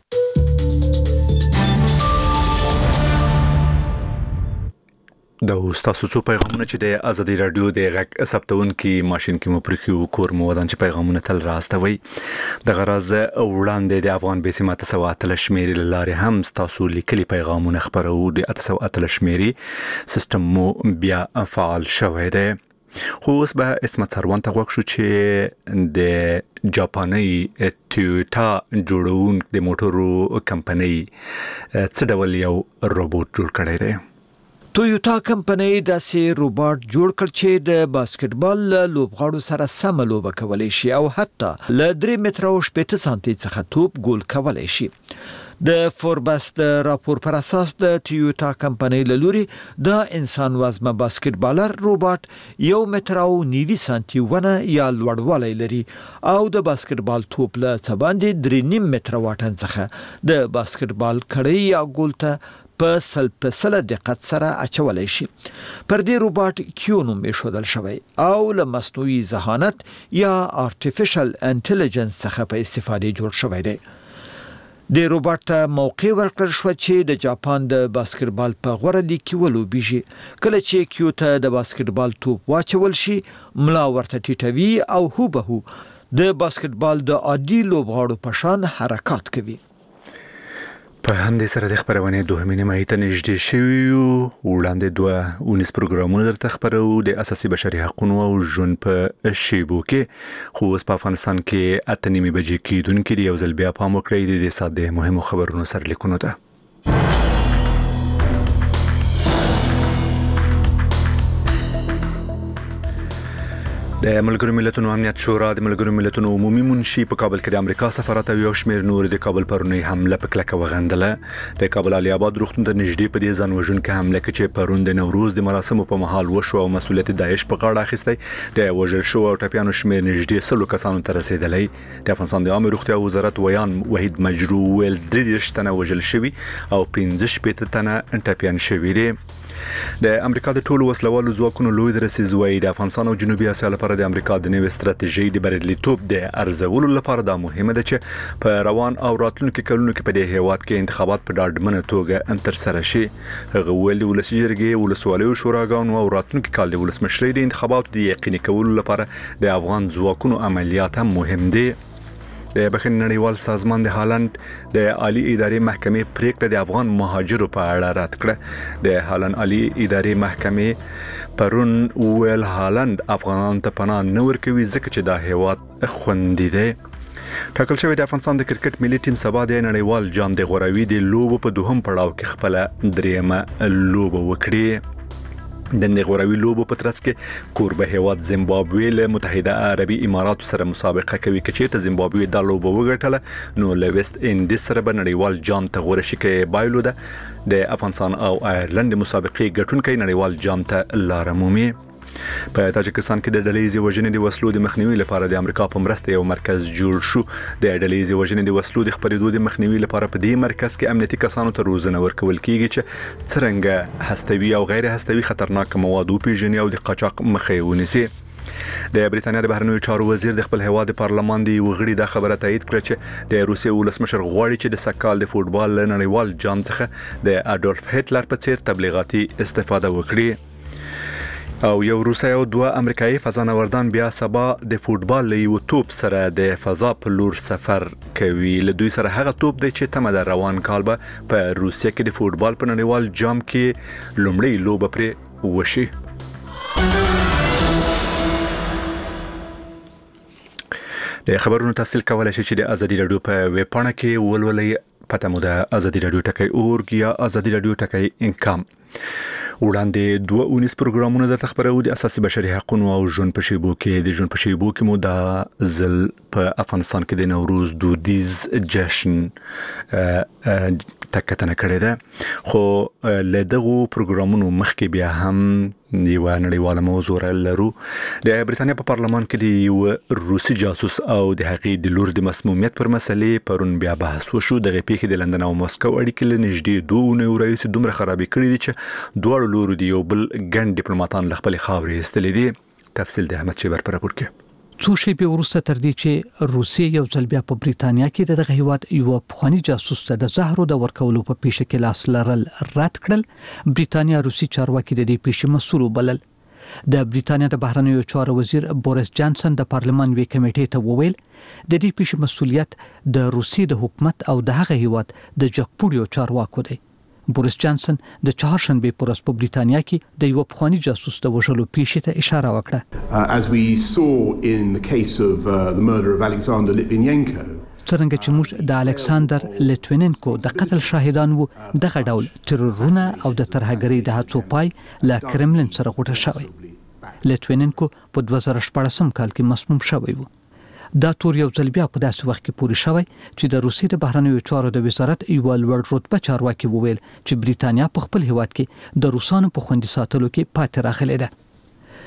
د تاسو څو پیغامونه چې د ازادي رادیو د غږ ثبتونکو ماشين کې مو پرخیو کور مو ودان چې پیغامونه تل راستوي. د غرض وړاندې د افغان بیسیمه تسواتل شمیرې لاره هم تاسو لیکلي پیغامونه خبرو د تسواتل شمیرې سیستم مو بیا فعال شوی دی. خو اوس به اسمت سروان ته وښو چې د جاپاني ټویوټا جوړون د موټرو کمپنۍ څه ډول یو روبوټ جوړ کړی دی. ټویوټا کمپنۍ داسې روباټ جوړ کړ چې د باسکټبال لوبغاړو سره سم لوبه کولی شي او حتی له درې متره او شپېته سانتي څخه توپ ګول کولی شي. د فوربس د راپور پر اساس د ټویوټا کمپنۍ له لوري د انسان وزمه باسکټبالر روباټ یو متر او نوي سانتي ونه یا لوړوالی لري او د باسکټبال توپ له څه باندې درې نیم متره واټن څخه د باسکټبال کړۍ یا ګول ته په سل په سل دقت سره اچولای شي. پر دې روباټ کیو نوم ایښودل شوی او له مصنوعي ذهانت یا آرټیفیشل انټيليجنس څخه په استفاده جوړ شوی دی. د روباټ موقع ورکړ شو چې د جاپان د باسکټبال په غوړه لیګ کې ولوبېږي. کله چې کیوتا د باسکټبال توپ واچول شي ملا ورته ټیټوي او هو به هو د باسکټبال د عادي لوبغاړو په شان حرکات کوي. په همدې سره د خبرونې دوهمې نیمایي ته نږدې شوي یو. وړاندې دوه اونیز پروګرامونه درته خبرو د اساسي بشري حقوقو او ژوند په شیبو کې. خو اوس په افغانستان کې اته نیمې بجې کېدونکې دي. یو ځل بیا پام وکړئ د دې ساعت د مهمو خبرونو سرلیکونو ته. د ملګرو ملتونو امنیت شورا د ملګرو ملتونو عمومي منشي په کابل کې د امریکا سفارت او یو شمېر نور د کابل پرونی حمله په کلکه وغندله. د کابل علي آباد روغتون ته نږدې په دې ځان وژونکې حمله کې چې پرون د نوروز د مراسمو په مهال وشو او مسؤلیت داعش په غاړه اخیستی د وژل شو او ټپیانو شمېر نږدې سلو کسانو ته رسیدلی. د افغانستان د عامه روغتیا وزارت ویان وحید مجرو ویل درې دېرش تنه وژل شوي او پنځه شپېته تنه ټپیان شوي دي. د امریکا د ټولو وسلوالو ځواکونو لوی درسیز وایي د افغانستان او جنوبي اسیا لپاره د امریکا د نوې ستراتیژۍ د بریالیتوب د ارزولو لپاره دا مهمه ده چې په روان او راتلونکو کلونو کې په دې هیواد کې انتخابات په ډاډمنه توګه ترسره شي. هغه ویلي ولسي جرګې ولسوالیو شوراګانو او راتلونکو کال د ولسمشرۍ د انتخاباتو د یقیني کولو لپاره د افغان ځواکونو عملیات هم مهم دي. د بخښنې نړیوال سازمان د هالند د عالی ادارې محکمې پریکړه د افغان مهاجرو په اړه رد کړه. د هالند عالی ادارې محکمې پرون ویل هالند افغانانو ته پناه نه ورکوي ځکه چې دا هیواد خوندي دی. ټاکل شوی د افغانستان د کرکټ ملي ټیم سبا د نړیوال جام د غوراوي د لوبو په دوهم پړاو کې خپل دریمه لوبه وکړي. د غوراوي لوبو په ترڅ کې کوربه هیواد زیمبابوې له متحده عربي اماراتو سره مسابقه کوي. چې ته زیمبابوې د لوبو وګټله نو له ویسټ انډیز سره به نړیوال جام ته غوړه شي کې بایلو ده. د افغانستان او آیرلند مسابقې ګټونکي نړیوال جام ته لار مومي. په تاجکستان کې د ډلهیزې وژنې د وسلو د مخنیوي لپاره د امریکا په مرسته یو مرکز جوړ شو. د ډلهیزې وژنې د وسلو د خپرېدو د مخنیوي لپاره په دې مرکز کې امنیتي کسانو ته روزنه ورکول کیږي چې څرنګه هستوي او غیر هستوي خطرناک مواد وپیژني او د قاچاق مخه ونیسي. د بریتانیا د بهرنیو چارو وزیر د خپل هیواد پارلمان دی وغړي د خبره تایید کړه چې د روسیې ولسمشر غواړي چې د سکهال د فوټبال نړیوال جام څخه د اډولف هټلر په څیر تبلیغاتي استفاده وکړي. او یو روسي او دوه امریکایي فضانوردان بیا سبا د فوټبال له یو توپ سره د فضا په لور سفر کوي. له دوی سره هغه توپ دی چې تمه د روان کال به په روسیه کې د فوټبال په نړیوال جام کې لومړی لوبه پرې وشي. د خبرونو تفصیل کولای شي چې د ازادي رادیو په ویب پاڼه کې ولولئ. پته مو د ازادي رادیو ټکی اورګ یا ازادي رادیو ټکی انکام. وړاندې دوه اونیز پروګرامونه د خبرو د اساسي بشري حقوقو او ژوند په شیبو کې د ژوند په شیبو کې مو د ځل په افغانستان کې د نوروز دودیز جشن تکتنه کړې ده. خو له دغه پروګرامونو مخکې بیا هم یو نړیواله موضوع لرو. د بریتانیا په پارلمان کې د یو روسي جاسوس او د هغې د لور د مسمومیت پر مسلې پرون بیا بحث وشو. دغه پیښې د لندن او مسکو اړیکې له نږدې دوه اونیو راهیسې دومره خرابې کړې دي چې دواړو لورو د یو بل ګڼ ډیپلوماټان له خپلې خاورې ایستلي دي. تفصیل د احمد شیبر په راپور کې. څو شېبې وروسته تر دې چې روسیې یو ځل بیا په بریتانیا کې دغه هیواد یو پخوانی جاسوس ته د زهرو د ورکولو په پیښه کې لاس لرل رد کړل. بریتانیا روسي چارواکي د دې پیښې مسؤل وبلل. د بریتانیا د بهرنیو چارو وزیر بوریس جانسن د پارلمان وی کمیټې ته وویل د دې پیښې مسؤلیت د روسي د حکومت او د هغه هیواد د جګپوړیو چارواکو دی. بوریس جانسن د چهارشنبه پر ورځ په بریتانیا کې د یو پخوانی جاسوس د وژلو پیښې ته اشاره وکړه. Uh, as we saw in the case of uh, the murder of Alexander Litvinenko. څرنګه چې موږ د الکساندر لیټویننکو د قتل شاهدان وو دغه ډول ترورونه او د ترهګرۍ د هڅو پای له کرملین سره غوټه شوی. لیټویننکو په دوه زره شپږم کال کې مسموم شوی وو. دا تور یو ځل بیا په داسې وخت کې پوری شوی چې د روسیې د بهرنیو چارو د وزارت یو لوړ رتبه چارواکي وویل چې بریتانیا په خپل هیواد کې د روسانو په خوندي ساتلو کې پاتې راغلې ده.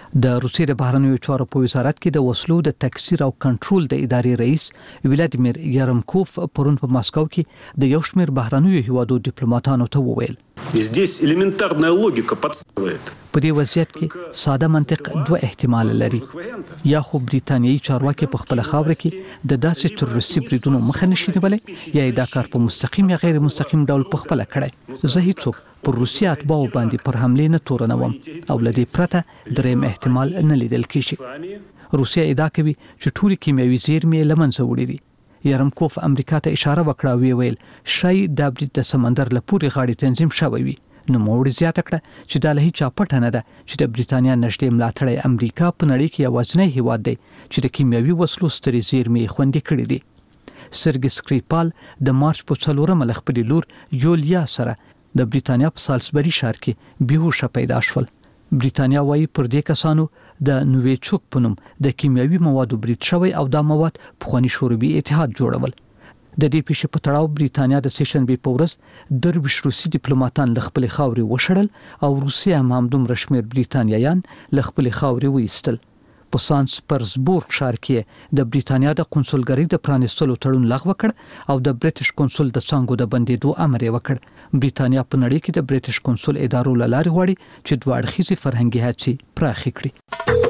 د روسیې د بهرنیو چارو په وزارت کې د وسلو د تکثیر او کنټرول د ادارې رئیس ولادیمیر یارمکوف پرون په ماسکو کې د یو شمېر بهرنیو هیوادو ډیپلوماټانو ته وویل Здесь элементарная логика подсказывает. په دې وضعیت کې ساده منطق دوه احتمال لري. یا خو بریتانیایي چارواکي په خپل خاور کې د داسې تروریستي بریدونو مخه نشي نیولای یا دا کار په مستقیم یا غیر مستقیم ډول په خپل کړی. زه هیڅوک پر روسیا اتباع باندې پر حمله نه تورنوم او لدی پرته دریم احتمال نه لیدل کیږي. روسیا ادعا کوي چې ټول کیمیاوي زیرمې لمنځه وړي دي. یارمکوف امریکا ته اشاره وکړه وی ویل شای د برید د سمندر له پوري غاړې تنظیم شوی وي. نو موړ زیاته کړه چې د لهي چا پټه نه ده چې د بریتانیا نشټې ملاتړی امریکا په نړۍ کې یوازینی هیواد دی چې د کیمیاوي وسلو سترې زیرمې خوندي کړې دي. سرګي سکریپال د مارچ په څلورمه له خپلې لور یولیا سره د بریتانیا په سالزبری ښار کې بیهوشه پیدا شول. بریتانیا وايي پر دې کسانو د نوویچوک په نوم د کیمیاوي موادو برید شوی او دا مواد پخوانی شوروي اتحاد جوړول. د دې پیښې په تړاو بریتانیا د سیشنبې په ورځ درویش روسي ډیپلوماټان له خپل خاورې وشړل او روسیا هم همدومره شمېر بریتانیایان له خپل خاورې وایستل. په سانس پرزبورګ ښار کې د بریتانیا د قونسلګرۍ د پرانیستلو تړون لغوه کړ او د بریټیش قونسل د څانګو د بندېدو امر یې وکړ. بریتانیا په نړۍ کې د بریټیش قونسل ادارو له لارې غواړي چې دوه اړخیزې فرهنګي هڅې پراخې کړي.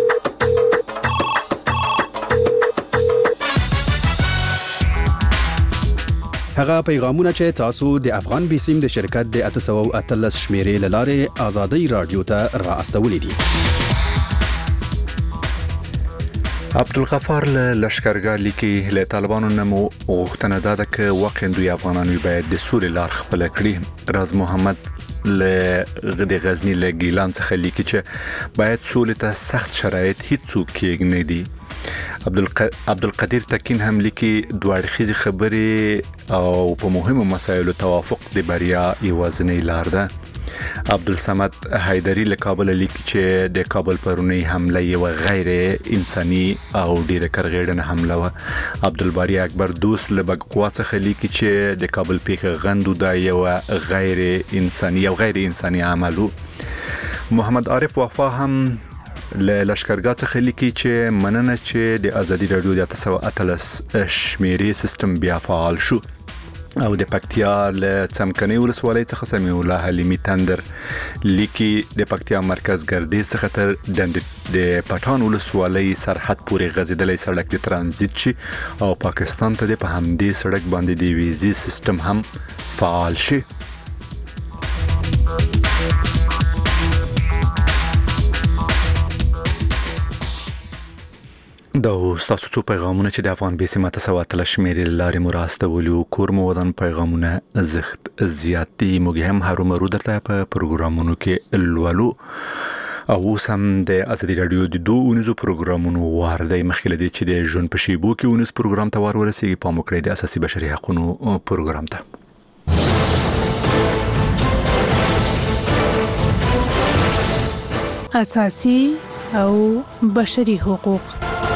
هغه پیغامونه چې تاسو د افغان بیسیم د شرکت د اته سوه او اتلس شمیرې له لارې آزادۍ رادیو ته را استولې دي. عبدالغفار له لشکرګاه لیکي له طالبانو نه مو غوښتنه ده چې واقعا دوی افغانان باید د سوري لار خپل کړي. راز محمد له د غزنی له ګیلان څخه لیکي چې باید سولې ته سخت شرایط هیڅوک کې نه دي. عبدالقدیر تکین هم لیکي دوه اړخیزې خبرې او په مهمو مسایلو توافق د بریا یوازینی لار ده. عبدالصمد حیدری له کابل لیکي چې د کابل پرونی حمله یو غیر انساني او ډیره کرغېړنه حمله و. عبدالباری اکبر دوست له بګقوا څخه لیکي چې د کابل پیښه غندو دا یو غیر انساني او غیر انساني عمل و. محمد عارف وفا هم له لشکرګاه څخه لیکي چې مننه چې د ازادي رادیو د اته سوه اتلس شمیرې سیستم بیا فعال شو. او د پکتیا له څمکني ولسوالۍ څخه سمیع الله حلیمی تندر لیکي د پکتیا مرکز ګردې څخه تر د پټان ولسوالۍ سرحد پورې غځېدلی سړک د ترانزیت شي او پاکستان ته د په همدې سړک باندې د ویزي سیستم هم فعال شي. دا ستاسو څو پیغامونه چې د افغان بیسیم اته سوه اتلس شمیرې لارې مو راستولي او کور مو ودان پیغامونه زښت زیات دي. موږ هم هرومرو درته په پروګرامونو کې لولو او اوس هم د ازادي رادیو د دوه اونیزو پروګرامونو وار دی. مخکې له دې چې د ژوند په شیبو کې اونیز پروګرام ته وار ورسیږي پام وکړئ د اساسي بشري حقوقو پروګرام ته. اساسي او بشري حقوق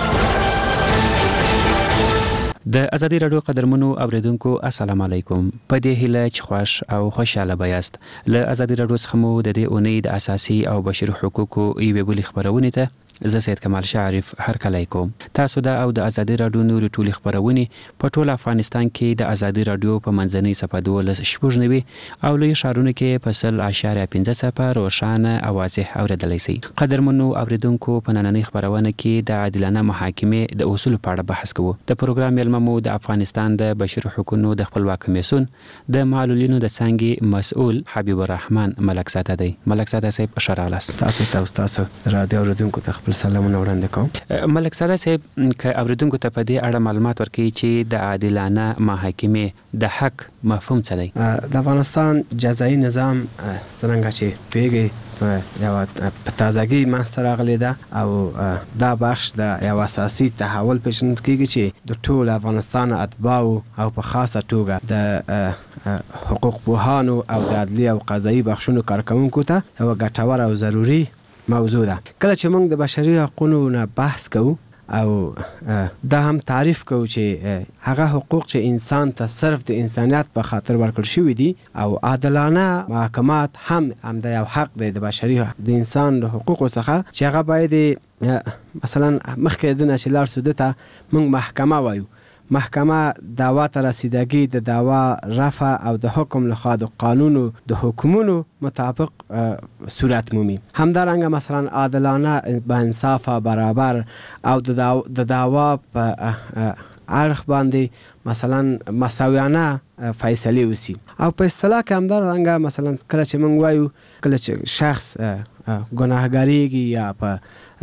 د ازادي رادیو قدرمنو اوریدونکو السلام علیکم. په دې هیله چې خوش او خوشاله بیاست. له ازادي رادیو څخه مو د دې اونۍ د اساسي او بشري حقوقو یوې بلې خبرونه ته زه سید کمال شعرف هرکلی کوم. تاسو د او د ازادي رادیو نوري ټولې خبرونه په ټول افغانستان کې د ازادي رادیو په منځنۍ صفحه دولس شپږ نوي او لوی ښارونو کې په سل اشاریه پنځه صفر روښانه او واضح اوریدلی شئ. قدرمنو اوریدونکو په نننۍ خبرونه کې د عادلانه محاکمې د اصولو په اړه بحث کوو. د پروګرام مېلمه مو د افغانستان د بشري حقوقو د خپلواک کمیسیون د معلولینو د څانګې مسؤل حبیب الرحمن ملکزاده دی. ملکزاده صاحب ښه راغلاست. تاسو ته تاسو رادیو اوریدونکو ته خپل سلامونه وړاندې کوم. ملکزاده صاحب که اوریدونکو ته په دې اړه معلومات ورکړي چې د عادلانه محاکمې د حق مفهوم څه دی؟ د افغانستان جزایي نظام څرنګه چې پیږي په یو په تازګي منځته راغلی ده او دا بخش د یو اساسي تحول پیژندل کیږي چې د ټول افغانستان اتباعو او په خاصه توګه د حقوق پوهانو او د عدلي او قضایي بخشونو کارکوونکو ته یو ګټور او ضروري موضوع ده. کله چې موږ د بشري حقوقو نه بحث کوو او دا هم تعریف کوي چې هغه حقوق چې انسان ته صرف د انسانیت په خاطر ورکړل شوی دي او عادلانه محاکمات هم هم د یو حق دی د بشري د انسان د حقوقو څخه چې هغه باید مثلا مخکې د نه چې لار سوده ته موږ محکمه وایو. محکمه دعوا ته رسیدګي د دعوا رفع او د حکم لخوا د قانون د حکمونو مطابق صورت مومي. همدارنګه مثلا عادلانه با انصاف برابر او د دعوا په اړخ باندې مثلا مساویانه فیصله وسی او په اصطلاح کې همدارنګه مثلا کله چې موږ وایو کله چې شخص ګناهګاریږي یا په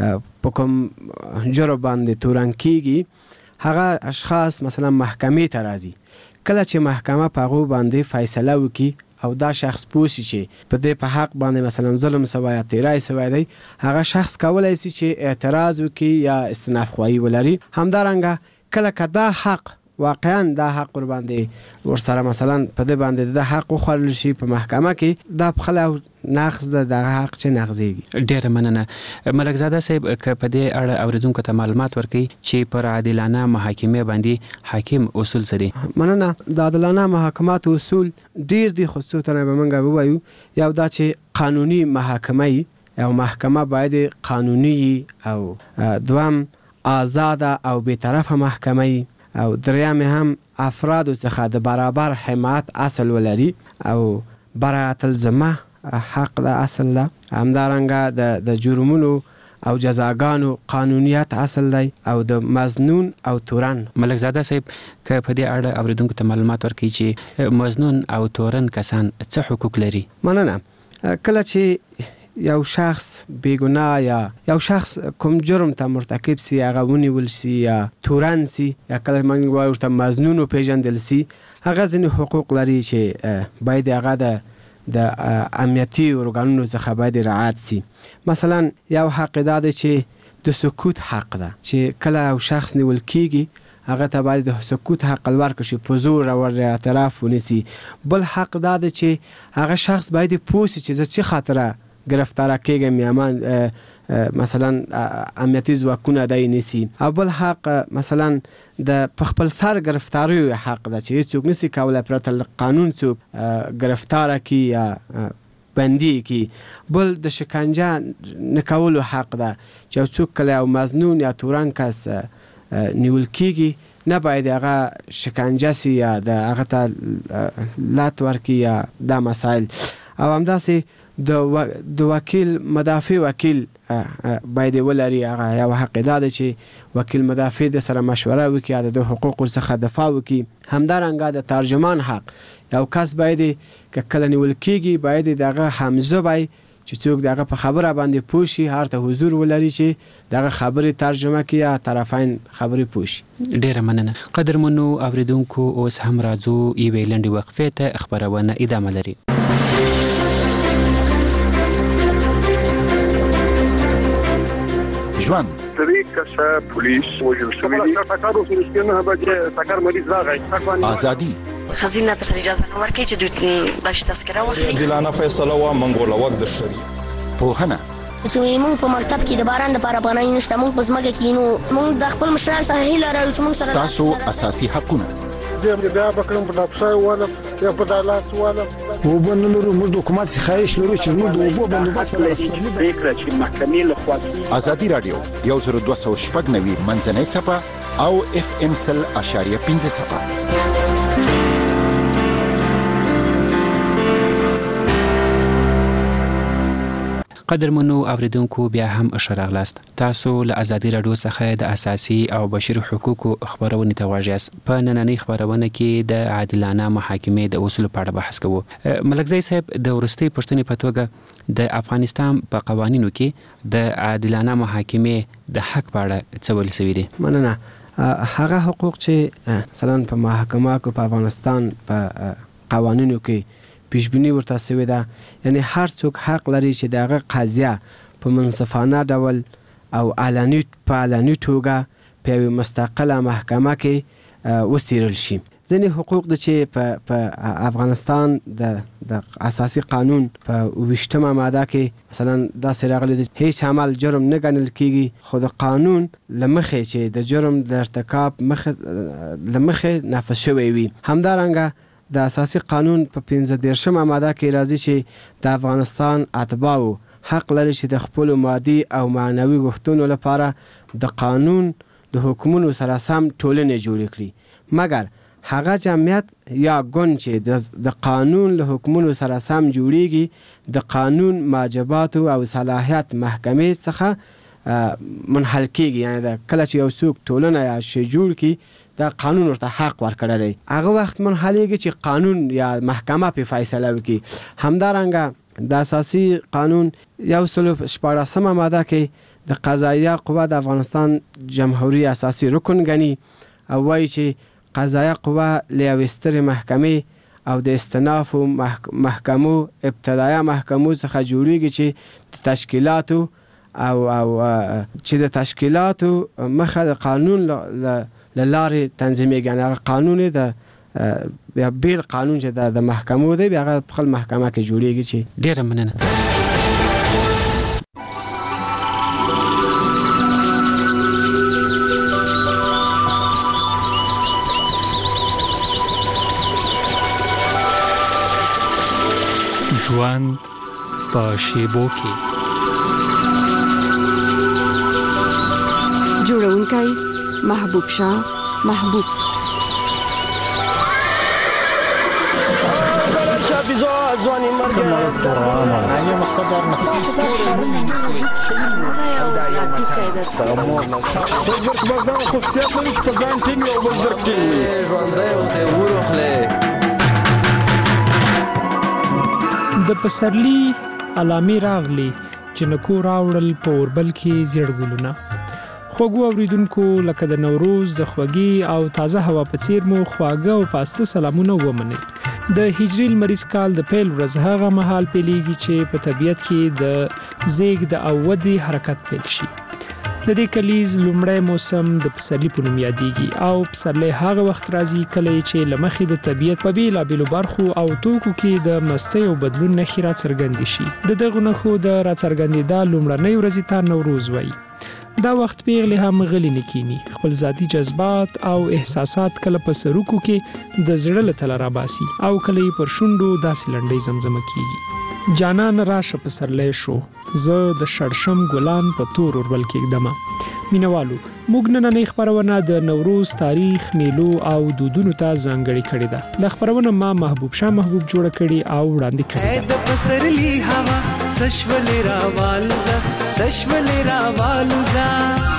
په کوم جرم باندې تورن کیږي هغه اشخاص مثلا محکمې ته راځي. کله چې محکمه په هغه باندې فیصله وکي او دا شخص پوسی چې په دې په حق باندې مثلا ظلم سوی یا تیرای سوی دی هغه شخص کولای شي چې اعتراض وکي یا استئناف خواهی ولري. همدارنګه کله که دا حق واقعا دا حق ور باندې ورسره مثلا په دې باندې د حق خوړل شي په محکمه کې دا خپل نقض د حق چې نقضيږي. ډېر مننه ملک زاده صاحب ک په دې اړه اوریدونکو ته معلومات ورکړي چې پر عادلانه محاکمه باندې حاکم اصول سره. مننه د عادلانه محاکمات اصول ډېر دي خصوصا به موږ وایو یو دا چې قانوني محاکمه او محکمه باید قانوني او دوام آزاد او بی‌طرفه محکمه او دریم هم افراد څخه د برابر حمایت اصل ولري او برایت الذمه حق د اصل ده. همدارنګه د د جرمونو او جزاګانو قانونیت اصل دی او د مظنون او تورن. ملک زاده صاحب که په دې اړه اوریدونکو ته معلومات ورکړي چې مظنون او تورن کسان څه حقوق لري. مننه. کله چې یو شخص بیگناه یا یو شخص کوم جرم ته مرتکب سی هغه ونیول سی یا تورن سی یا کله موږ وایو ته مظنون او پیژندل سی هغه ځینې حقوق لري چې باید هغه د د امنیتي ارګانونو څخه باید رعایت سی. مثلا یو حق دا چې د سکوت حق ده چې کله یو شخص نیول کیږي هغه ته باید د سکوت حق ورکړل شي په زور او اعتراف ونیسي. بل حق دا چې هغه شخص باید پوسی چې څه خاطره گرفتار کېږي میامان مثلا امنیتي ځواکونه دای نیسی. او بل حق مثلا د خپل سر گرفتاری حق ده چې څوک نسی کولای پرته قانون څوک گرفتار کی یا بندي کی. بل د شکنجه نکولو حق ده چې څوک کله او مظنون یا تورن کس نیول کیږي نه باید هغه شکنجه سی یا د هغه ته لات ورکی یا د مسائل. او همداسې د وکیل مدافع وکیل باید ولري. هغه یو حق ده چې وکیل مدافع د سره مشوره وکړي د حقوقو څخه دفاع وکړي. همدارنګه د ترجمان حق یو کس باید که کله نیول کیږي باید دغه همزه وي چې څوک دغه په خبره باندې پوښي هر ته حضور ولري چې دغه خبره ترجمه کړي یا طرفین خبرې پوښي. ډیره مننه. قدرمنو اوریدونکو اوس هم راځو یوې لنډې وقفې ته خبرونه ادامه لري. ژوند درې کسه پولیس وژل شوي دي. ټاکارو سره نه به ټاکار مریض راغی. ازادي خزینه پر اجازه نه ورکړي چې دوی باش تذکره واخلي. دلانه فیصله وا منګول وخت د شری پوهنه چې موږ په مکتب کې د باران د لپاره پناه نشته موږ په ځمکه کې نو موږ د خپل مشران سره هیله لرو چې موږ سره تاسو اساسي حقونه زه بیا بکرم په دافشای والا یا په دالاس والا او بنلرو موږ د حکومت څخه خواهش لرو چې موږ د اوبو بندوبست ولرو. فکر چې محکمې له خوا ازادي رادیو یو زر دوه سوه شپږ نوي منځنۍ څپه او اف ام سل اشاریه پنځه څپه. قدرمنو اوریدونکو بیا هم اشراغلاست. تاسو له ازادي رادیو څخه د اساسي او بشري حقوقو خبرونه ته واجیاست. په نننۍ خبرونه کې د عادلانه محاکمې د اصول په اړه بحث کوو. ملکزی صاحب د ورستۍ پښتنې په توګه د افغانستان په قوانینو کې د عادلانه محاکمې د حق په اړه څه ویل شوي دي؟ مننه. هغه حقوق چې مثلا په محاکمه کې په افغانستان په قوانینو کې پیشبینی ورته شوی ده، یعنی هر څوک حق لري چې دغه قضیه په منصفانه ډول او علني په علني توګه په مستقله محکمه کې وڅیړل شي. ځینې حقوق د چې په په افغانستان د د اساسي قانون په ویشتمه ماده کې مثلا دا سراغلي د هیڅ عمل جرم نه ګڼل کیږي، خو د قانون لمخې چې د جرم د ارتکاب مخه لمخې نافذ شوی وي. همدارنګه د اساسي قانون په پنځه دیرشمه ماده کې راځي چې د افغانستان اتباعو حق لري چې د خپل مادي او معنوي غوښتنو لپاره د قانون د حکومتونو سره سم ټولنې جوړ کړي، مګر هغه جمعیت یا ګوند چې د قانون له حکومتونو سره سم جوړیږي د قانون واجبات او صلاحیت محکمې څخه منحل کیږي. یعنی د کله چې یو څوک ټولنه یا شی جوړ کی دا قانون ورته حق ورکړی دی، هغه وخت منحلېږي چې قانون یا محکمه په فیصله وکړي. همدارنګه د اساسي قانون یو سل شپاړسمه ماده کې د قضایه قوه د افغانستان جمهوریت اساسي رکن ګڼي او وایي چې قضایه قوه له یوې سترې محکمې او د استنافو محکمو ابتدایه محکمو څخه جوړیږي چې د تشکیلاتو او او چې د تشکیلاتو مخه د قانون له لارې تنظیمېږي. یعنې قانون د یا بیل قانون چې د محکمو دی بیا هغه په خپل محکمه کې جوړیږي. چې ډېره مننه. ژوند په شیبو کې جوړونکی محبوب شاه محبوب شابيزو ځواني مرګ انا مقصد در زرک باز دا خصوصیت لري چې په ځان ټینګ او بل زرک ټینګ ژوندۍ اوسې ورخله د پسرلی علامې راغلي چې نکو راوړل په اوربل کې زیړ ګلونه. خوږو اوریدونکو لکه د نوروز د خوږې او تازه هوا په څیر مو خواږه او پاسته سلامونه ومنئ. د هجري لمریز کال د پیل ورځ هغه مهال پیلېږي چې په طبیعت کې د زیږد او ودې حرکت پیل شي. د دې کلیز لومړی موسم د پسرلی په نوم یادېږي او پسرلی هغه وخت راځي کله چې له مخې د طبیعت په بېلابېلو برخو او توکو کې د مستۍ او بدلون نښې راڅرګندې شي. د دغو نښو د راڅرګندېدا لومړنۍ ورځې ته نوروز وایي. دا وخت پیغلې هم غلي نه کینی، خپل ذاتي جذبات او احساسات کله په سروکو کې د زړه له تله راباسي او کله یې پر شونډو داسې لنډۍ زمزمه کیږي. جانان راشه پسرلی شو، زه د شړشم ګلان په تور اوربل کې ږدمه. مینوالو، موږ نننۍ خپرونه د نوروز تاریخ، میلو او دودونو ته ځانګړې کړې ده. دا خپرونه ما محبوب شاه محبوب جوړه کړې او وړاندې کړې ده. د پسرلی هوا سشولې راوالوزه سشولې راوالوزه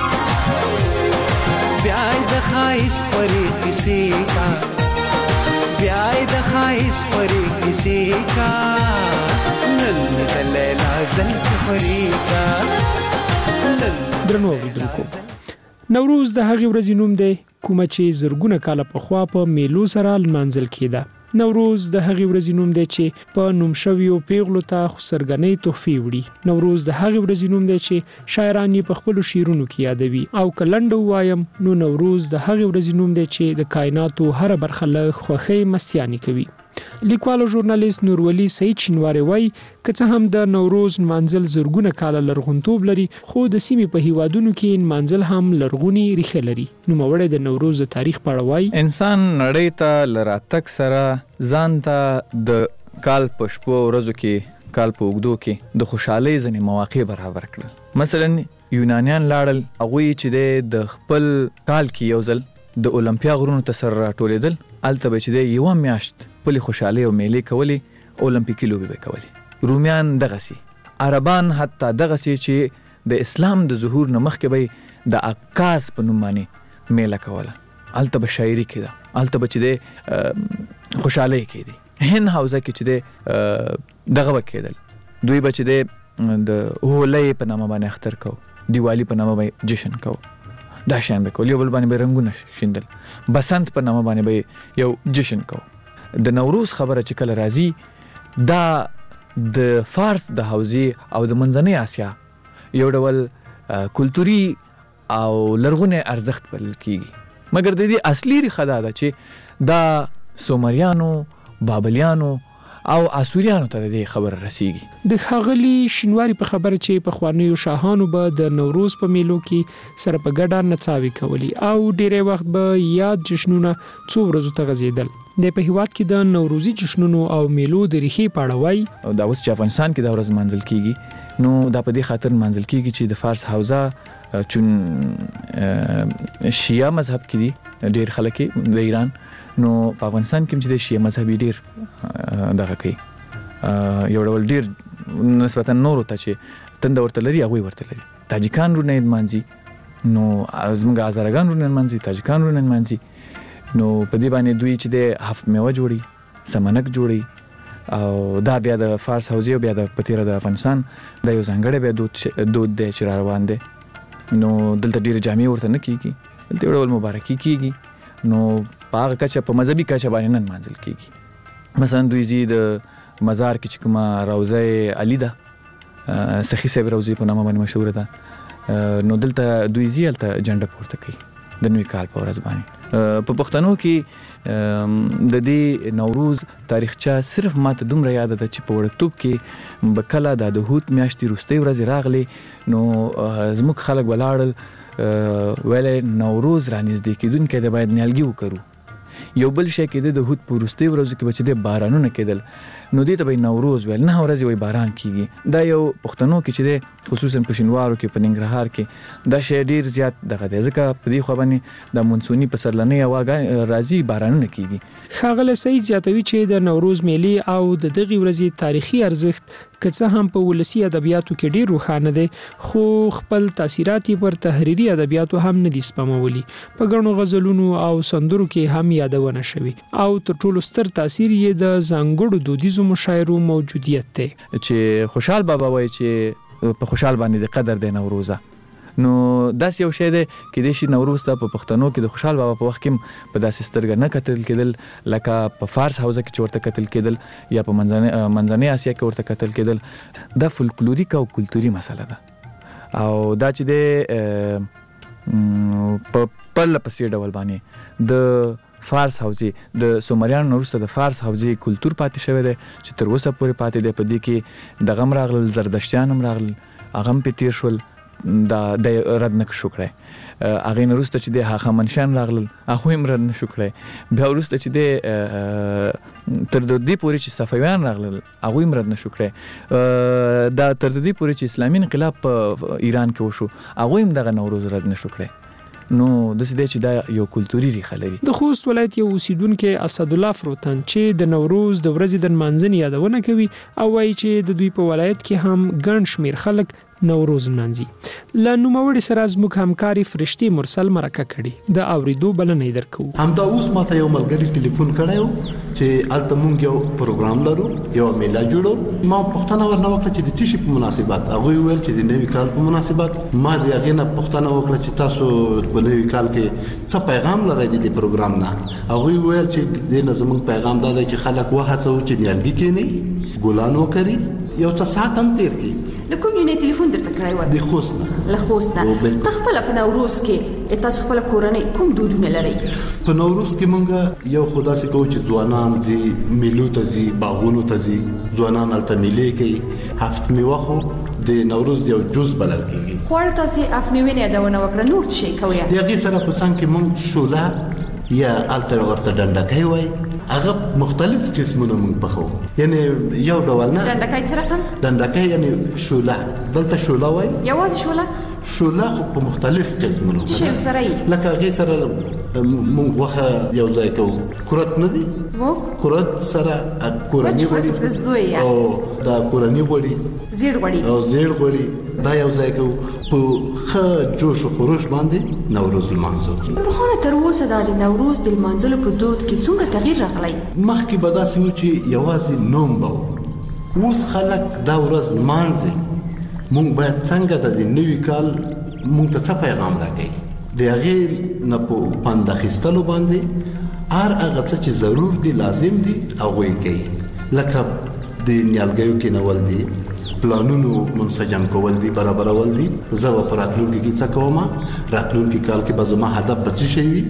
بیای د خایس پرې کیسې کا بیای د خایس پرې کیسې کا درنو اوریدونکو، نوروز د هغې ورځې نوم دی کومه چې زرګونه کاله پخوا په میلو سره لمانځل کېده. نوروز د هغې ورځې نوم دی چې په نوم شویو پیغلو ته خسرګنۍ تحفې وړي. نوروز د هغې ورځې نوم دی چې شاعران یې په خپلو شعرونو کې یادوي. او که لنډه ووایم نو نوروز د هغې ورځې نوم دی چې د کائناتو هره برخه له خوښۍ مستیانې کوي. لیکوال او ژورنالیست نورولي سعید شینواری وایي که څه هم د نوروز نمانځل زرګونه کاله لرغونتوب لري، خو د سیمې په هیوادونو کې نمانځل هم لرغوني ریښې لري. نوموړی د نوروز د تاریخ په اړه وایي انسان نړۍ ته له راتګ سره ځان ته د کال په شپو ورځو کې کال په اوږدو کې د خوشحالۍ ځینې مواقع برابر کړل. مثلا یونانیان لاړل، هغوی چې د خپل کال کې یو ځل د اولمپیا غرونو ته سره راټولېدل، هلته به چې د یوه میاشت خپلې خوشحالۍ او میلې کولې، اولمپیکي لوبې به کولې. رومیان دغسې، عربان حتی دغسې چې د اسلام د ظهور نه مخکې به د عکاس په نوم باندې میله کوله، هلته به شاعري کېده، هلته به چې د خوشحالۍ کېدې. هند حوزه کې چې د دغه به کېدل، دوی به چې د هولۍ په نامه باندې اختر کو، دیوالی په نامه به جشن کو، دا شیان به کول، یو بل باندې به رنګونه شیندل، بسنت په نامه باندې به یو جشن کو. د نوروز خبره چې کله راځي، دا د فارس د حوزې او د منځنۍ آسیا یو ډول کلتوري او لرغونی ارزښت بلل کیږي. مګر د دې اصلي ریښه دا ده چې دا سومریانو، بابلیانو او اسوریانو ته د خبر رسیږي. د خاغلی شینواری په خبره چې په خوانیو شاهانو به د نوروز په میلو کې سره په ګډه نڅاوي کولی او ډیره وخت به یاد جشنونه څو ورځې ته غځیدل. د په هیواد کې د نوروزي جشنونو او میلو د ریښې پاړوي او دا اوس چې افغانستان کې دا ورځ منځل کیږي نو دا په دې خاطر منځل کیږي چې د فارس حوزه چون شیعه مذهب کې دي ډیر خلک د ایران، نو په افغانستان کې چې د شیعه مذهبي ډیر دغه کوي یو ډول ډیر نسبتا نورو ته چې تند ورته لري هغه ورته لري. تاجکان رونه مانځي، نو زموږ آذرګان رونه مانځي، تاجکان رونه مانځي، نو په دې باندې دوی چې د هفت میوه جوړي، سمنک جوړي او دا بیا د فارس حوزه او بیا د پتیره د افغانستان د یو ځانګړی بیا دود دود د چر روان دي. نو دلته ډیر جامع ورته نه کیږي، دلته یو ډول مبارکي کیږي، نو په هغه کچه په مذهبي کچه باندې نن منځل کیږي. مثلا دوی زی د مزار کې چې کومه روضه علی ده، سخی صاحب روضه په نامه باندې مشهور ده، نو دلته دوی زی الته جنډه پورته کوي د نوي کال په ورځ باندې. په پښتنو کې د دې نوروز تاریخچه صرف ماته دومره یاد ده چې په وړکتوب کې بکله د دهوت میاشتې وروستۍ ورځې راغلي نو زموږ خلک ولاړل ویل نوروز رانږدې کېدونکی دی باید نیالګي وکرو. یو بل شی کې د هوت په وروستۍ ورځو کې به چې د بارانونه کېدل نو دې ته به نوروز ویل، نه ورځې وایي باران کېږي. دا یو پښتنو کې چې دی خصوصا په شینوارو کې په ننګرهار کې دا شی ډېر زیات دغه دی، ځکه په دې خوا باندې د مونسوني پسرلنۍ هوا راځي بارانونه کېږي. ښاغلی سعید زیاتوي چې د نوروز میلې او د دغې ورځې تاریخي ارزښت که څه هم په ولسي ادبیاتو کې ډېر روښانه دی، خو خپل تاثیرات یې پر تحریري ادبیاتو هم نه دي سپمولي. په ګڼو غزلونو او سندرو کې هم یادونه شوي او تر ټولو ستر تاثیر یې د ځانګړو دودیزو مشاعرو موجودیت دی. چې خوشحال بابا وایي چې په خوشحال باندې د قدر دی نوروزه، نو داس یو شی دی کې د شي نوروز ته په پښتنو کې د خوشحال بابا په وخت کې په داسې سترګه نه کتل کېدل لکه په فارس حوزه کې چې ورته کتل کېدل یا په منځنۍ منځنۍ اسیا کې ورته کتل کېدل. دا فولکلوریک او کلتوري مسله ده او دا چې د په پرله پسې ډول باندې د فارس حوزه د سومریانو وروسته د فارس حوزه کلتور پاتې شوی دی چې تر اوسه پورې پاتې دی. په دې کې د غم راغلل، زردشتیان هم راغلل، هغه هم پې تیر شول، دا د رد نه شو کړی. هغې نه وروسته چې د هخامنشیان راغلل هغوی هم رد نه شو کړی. بیا وروسته چې د تر دې پورې چې صفویان راغلل هغوی هم رد نه شو کړی. دا تر دې پورې چې اسلامي انقلاب په ایران کې وشو هغوی هم دغه نوروز رد نه شو کړی. نو داسې دی چې دا یو کلتوري ریښه لري. د خوست ولایت یو اوسیدونکی اسدالله فروتن چې د نوروز د ورځې د نمانځنې یادونه کوي او وایي چې د دوی په ولایت کې هم ګڼ شمېر خلک نوروز نمانځي. له نوموړي سره زموږ همکاري فرشتي مرسل مرکه کړي، د اورېدو بلنه یې درکوو. همدا اوس ماته یو ملګري ټلیفون کړی و چې هلته موږ یو پروګرام لرو، یو میله جوړو. ما پوښتنه ورنه وکړه چې د څه شي په مناسبت، هغوی ویل چې د نوي کال په مناسبت. ما د هغې نه پوښتنه وکړه چې تاسو په نوي کال کې څه پیغام لرئ د دې پروګرام نه؟ هغوی ویل چې د دې نه زموږ پیغام دا دی چې خلک وهڅوو چې نیالګي کېنوي، ګلان وکري، یو څه ساعت هم تېر کړي. له کوم یو نه ټلیفون درته کړی و؟ د خوست نه. له خوست نه. ته خپله په نوروز کې تاسو خپله کورنۍ کوم دودونه لرئ؟ په نوروز کې موږ یو خو داسې کوو چې ځوانان ځي میلو ته ځي، باغونو ته ځي، ځوانان هلته میلې کوي. هفت میوه خو د نوروز یو جز بلل کېږي. خواړه تاسې هفت میوې نه یادونه وکړه، نور څه شی کوئ؟ د هغې سره په څنګ کې موږ شوله یا هلته ورته ډنډکی وایي، هغه مختلف قسمونه موږ پخو، یعنی یو ډول نه. ډنډکی څه رقم؟ ډنډکی یعنی شوله، دلته شوله وایي. یوازې شوله؟ شوله خو په مختلف قسمونو څه شی سره یې؟ لکه هغې سره موږ غوښه یو ځای کوو. کورت نه دی؟ کورت سره کورني غوړي او دا کورني غوړي، زیړ غوړي او زیړ غوړي دا یو ځای کوو. په ښه جوش و خروش باندې نوروز لمانځو. پخوانه تر اوسه دا د نوروز د لمانځلو په دود کې څومره تغییر راغلی؟ مخکې به داسې و چې یوازې نوم به و، اوس خلک دا ورځ لمانځي. مونږ باید څنګه د دې نوي کال مونږ ته څه پیغام راکوي، د هغې نه په پند اخیستلو باندې هر هغه څه چې ضرور دي لازم دي هغوی کوي، لکه د نیالګیو کېنول دي، پلانونو منسجم کول دي، برابرول دي. زه به په راتلونکي کې څه کوم، راتلونکي کال کې به زما هدف به څه شی وي،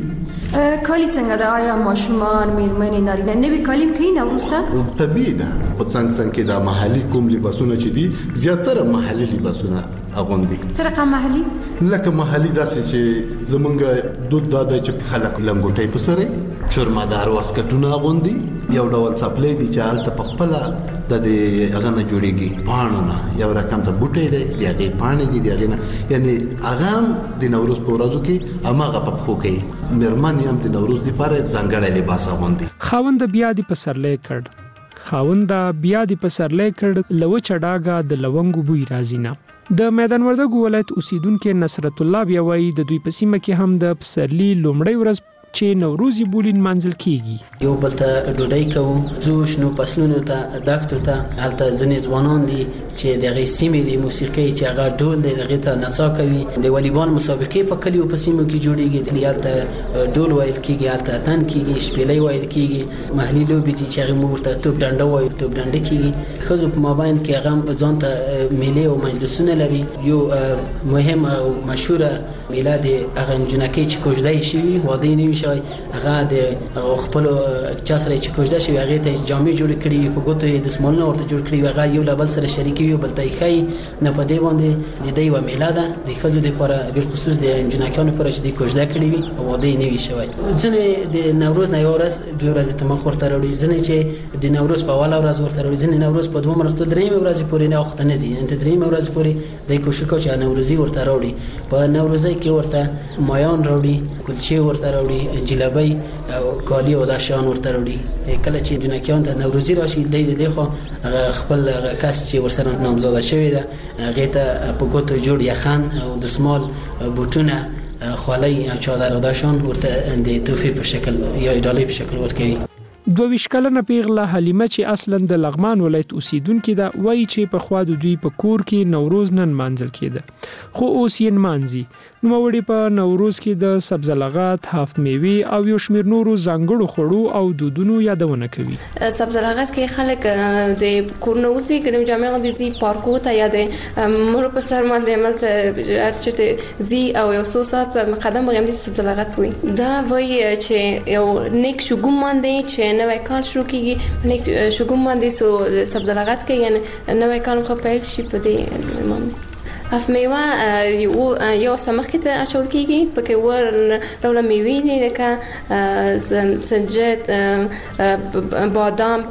کالی څنګه د آیا ماشومان میرمنې نارینه نوی کالیم کوي نوروز ته؟ طبیعي ده په څنګ څنګ کې د محلي کوم لباسونه چې دي زیاتره محلي لباسونه اغوندي. څه رقم محلي؟ لکه محلي داسې چې زمونږ دود دا دی چې خلک لنګوټۍ په سره چرمدار واسکټونه اغوندي، یو ډول څپلۍ دي چې هلته په خپله د دې هغه نه جوړېږي پاڼو نه، یو رقم ته بوټی دی د هغې پاڼې دي د هغې نه، یعنې هغه هم د نوروز په ورځو کې هماغه په پښو کوي. مېرمنې هم د نوروز دپاره ځانګړی لباس اغوندي. خاونده بیا دې پسرلی کړ خاونده بیا دې پسرلی کړ له وچه ډاګه د لونګو بوی راځي نه. د میدان وردګو ولایت اوسیدونکو نصرت الله بیا وایي د دوی په سیمه کې هم د پسرلی لومړۍ ورځ چې نوروزي بولین منځل کیږي. یو بل ته ډوډۍ کوو، ځو شنو فصلونو ته دښتو ته، هلته ځینې ځوانان دي چې د هغې سیمې د موسیقۍ چې هغه ډول دی هغې ته نڅا کوي. د والیبال مسابقې په کلیو په سیمو کې جوړېږي، هلته ډول ویل کېږي، هلته اتن کېږي، شپېلۍ ویل کېږي. محلي لوبې دي چې هغې موږ ورته توپ ډنډه وایو، توپ ډنډه کېږي. ښځو په مابین کې هغه ځان ته میلې او مجلسونه لري. یو مهم او مشهوره میله د هغه نجونکۍ چې کوژده یې شوي واده یې نه وي شوی، هغه د خپلو چا سره چې کوژده شوي هغې ته جامې جوړې کړي وي، په ګوتو یې دستمالونه ورته جوړ کړي وي، هغه یو له بل سره شریکي وي، بل ته یې ښایي. نو په دې باندې د دې یوه میله ده د ښځو دپاره، بالخصوص د نجونکیانو لپاره چې دوی کوژده کړي وي او واده یې نه وي شوی. ځینې د نوروز نه یوه ورځ دوې ورځې ته مخ ورته راوړي، ځینې چې د نوروز په اوله ورځ ورته راوړي، ځینې نوروز په دومره ورځ درېیمې ورځې پورې نه وخته نه ځي، تر درېیمې ورځې پورې دی کوشش کوي چې نوروزي ورته راوړي. په نوروزۍ کې ورته مایان راوړي، کلچې ورته راوړي، جلبۍ او کالي او دا شیان ورته راوړي. کله چې جنکیان ته نوروزي راشي دی د دې خو خپل کس چې ورسره نامزاده شوی ده هغې ته په ګوتو جوړ یخن او دستمال، بوټونه، خولۍ او چادر او دا شیان ورته د تحفې په شکل یا ډالۍ په شکل ورکوي. دوه ویشت کلنه پیغله حلیمه چې اصلا د لغمان ولایت اوسیدونکې ده وایي چې په خوا د دوی په کور کې نوروز نن مانځل کېده، خو اوس یې نمانځي. نوموړي په نوروز کې د سبزه لغات، هفت میوې او یو شمېر نورو ځانګړو خوړو او دودونو یادونه کوي. سبزه لغات کې خلک د کورونه اوسي، ګرم جامې غوندې پارکو ته یا د مړو په سر باندې ملته هر چېرته ځي او یو څو ساعت قدم بغیم دي سبزه لغات وي. دا وایي چې یو نیک شګوم باندې چې نوی کال شروع کېږي، نیک شګوم باندې سو سبزه لغات کوي، یعنې نوی کال خو پیل شي په دې باندې. هفت میوه یو هفته مخکې ته اچول کېږي، پکې ور ډوله میوې دي لکه سنجد، بادام،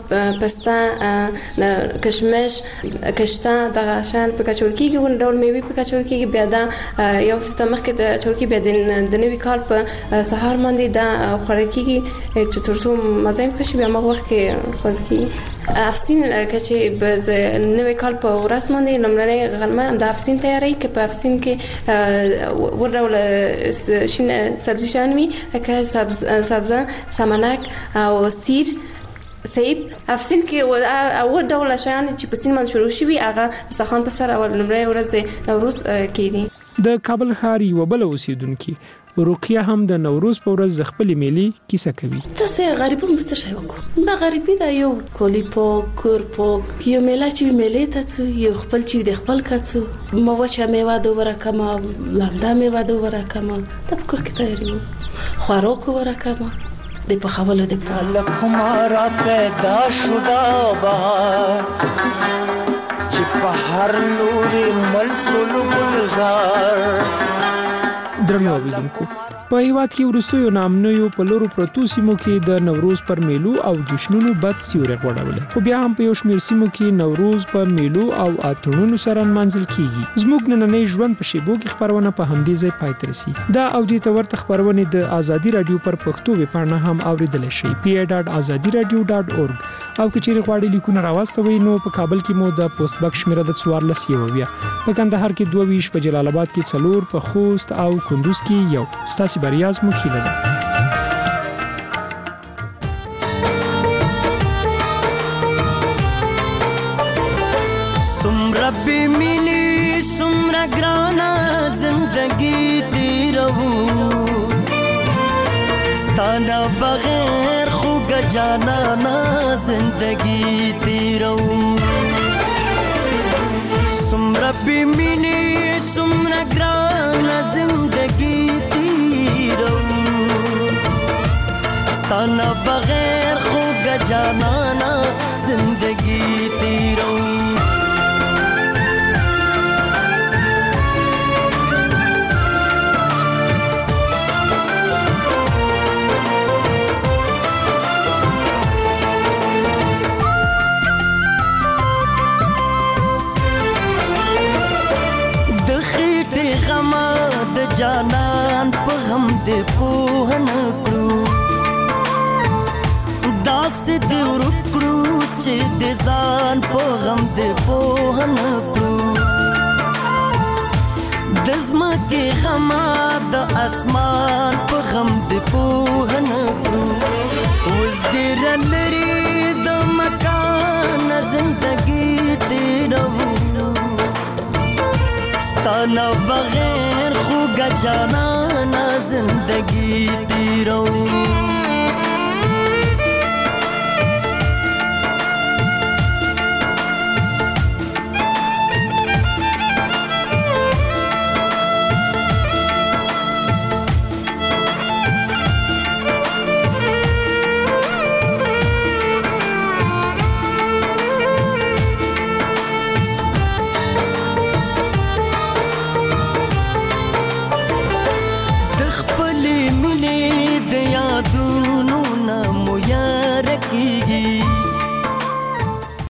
پسته، کشمش، کشته، دغه شیان پکې اچول کېږي، ور ډول میوې پکې اچول کېږي. بیا دا یو هفته مخکې ته اچول کېږي، بیا د نوي کال په سهار باندې دا خوړل کېږي چې تر څو مزه یې پکې شي، بیا هغه وخت کې خوړل کېږي. افسین که چې به نوی کال په ورځ باندې لومړنۍ غرمه د افسین تیاری که په افسین کې ور ډول شین سبزي شیان وي لکه سبزه، سمنک او سیر، سیب. افسین کې اول ډول شیان چې په سین باندې شروع شوي هغه دسترخوان په سر اول لومړۍ ورځ د نوروز کې دي. د کابل ښار یوه بله اوسیدونکې رقیه هم د نوروز په ورځ د خپلې میلې کیسه کوي. تاسې غریبان به څه شی وکړو؟ دا غریبي ده، یو کولی پوک، کور پوک، یو میله چې میلې ته ځو، یو خپل چې د خپل که ځو، ما وچه میوه دوباره کمه، لمده میوه دوباره کمه، دا په کور کې تیاری وو، خوراک وره کمه د پخولو دپاره. لکمارا پیدا شدا بهار چې په هر لوري ملکلو ګلزار. درنو اوریدونکو، په هیواد کې وروستیو ناامنیو په لورو پرتو سیمو کې د نوروز پر میلو او جشنونو بد سیوری غوړولې، خو بیا هم په یو شمېر سیمو کې نوروز په میلو او اتڼونو سره نمانځل کیږي. زموږ نننۍ ژوند په شیبو کې خبرونه په همدې ځای پای ته رسي. دا او دې ته ورته خبرونه د ازادي رادیو پر پښتو ویبپاڼه هم اوریدلی شئ، پی ای ډاټ ازادي رادیو ډاټ اورګ. او که چیرې غواړئ لیکونه راواستوئ نو په کابل کې مو د پوسټ بکس شمیره د څوارلس یو اویا، په کندهار کې دوه ویشت، په جلال آباد کې څلور، په خوست او کندوز کې یو. ستاسو بریا زموږ هیله ده. سمره بې مینې سمره ګرانه زندګي تېروو، ستا نه بغیر خوږه جانانه زندګي تېروو. سمره بې مینې سمره ګرانه زندګي تېروو، ستانا بغیر خوگا جانانا زندگی تیرو جانان په غم دې پوه نه کړو داسې دې ورکړو چې دې ځان په غم دې پوه نه کړو د ځمکې غمه د اسمان په غم دې پوه نه کړو اوس ډېره لرې د مکان زندګي تېروو ستانا بغیر خوگا جانانا زندگی تیرو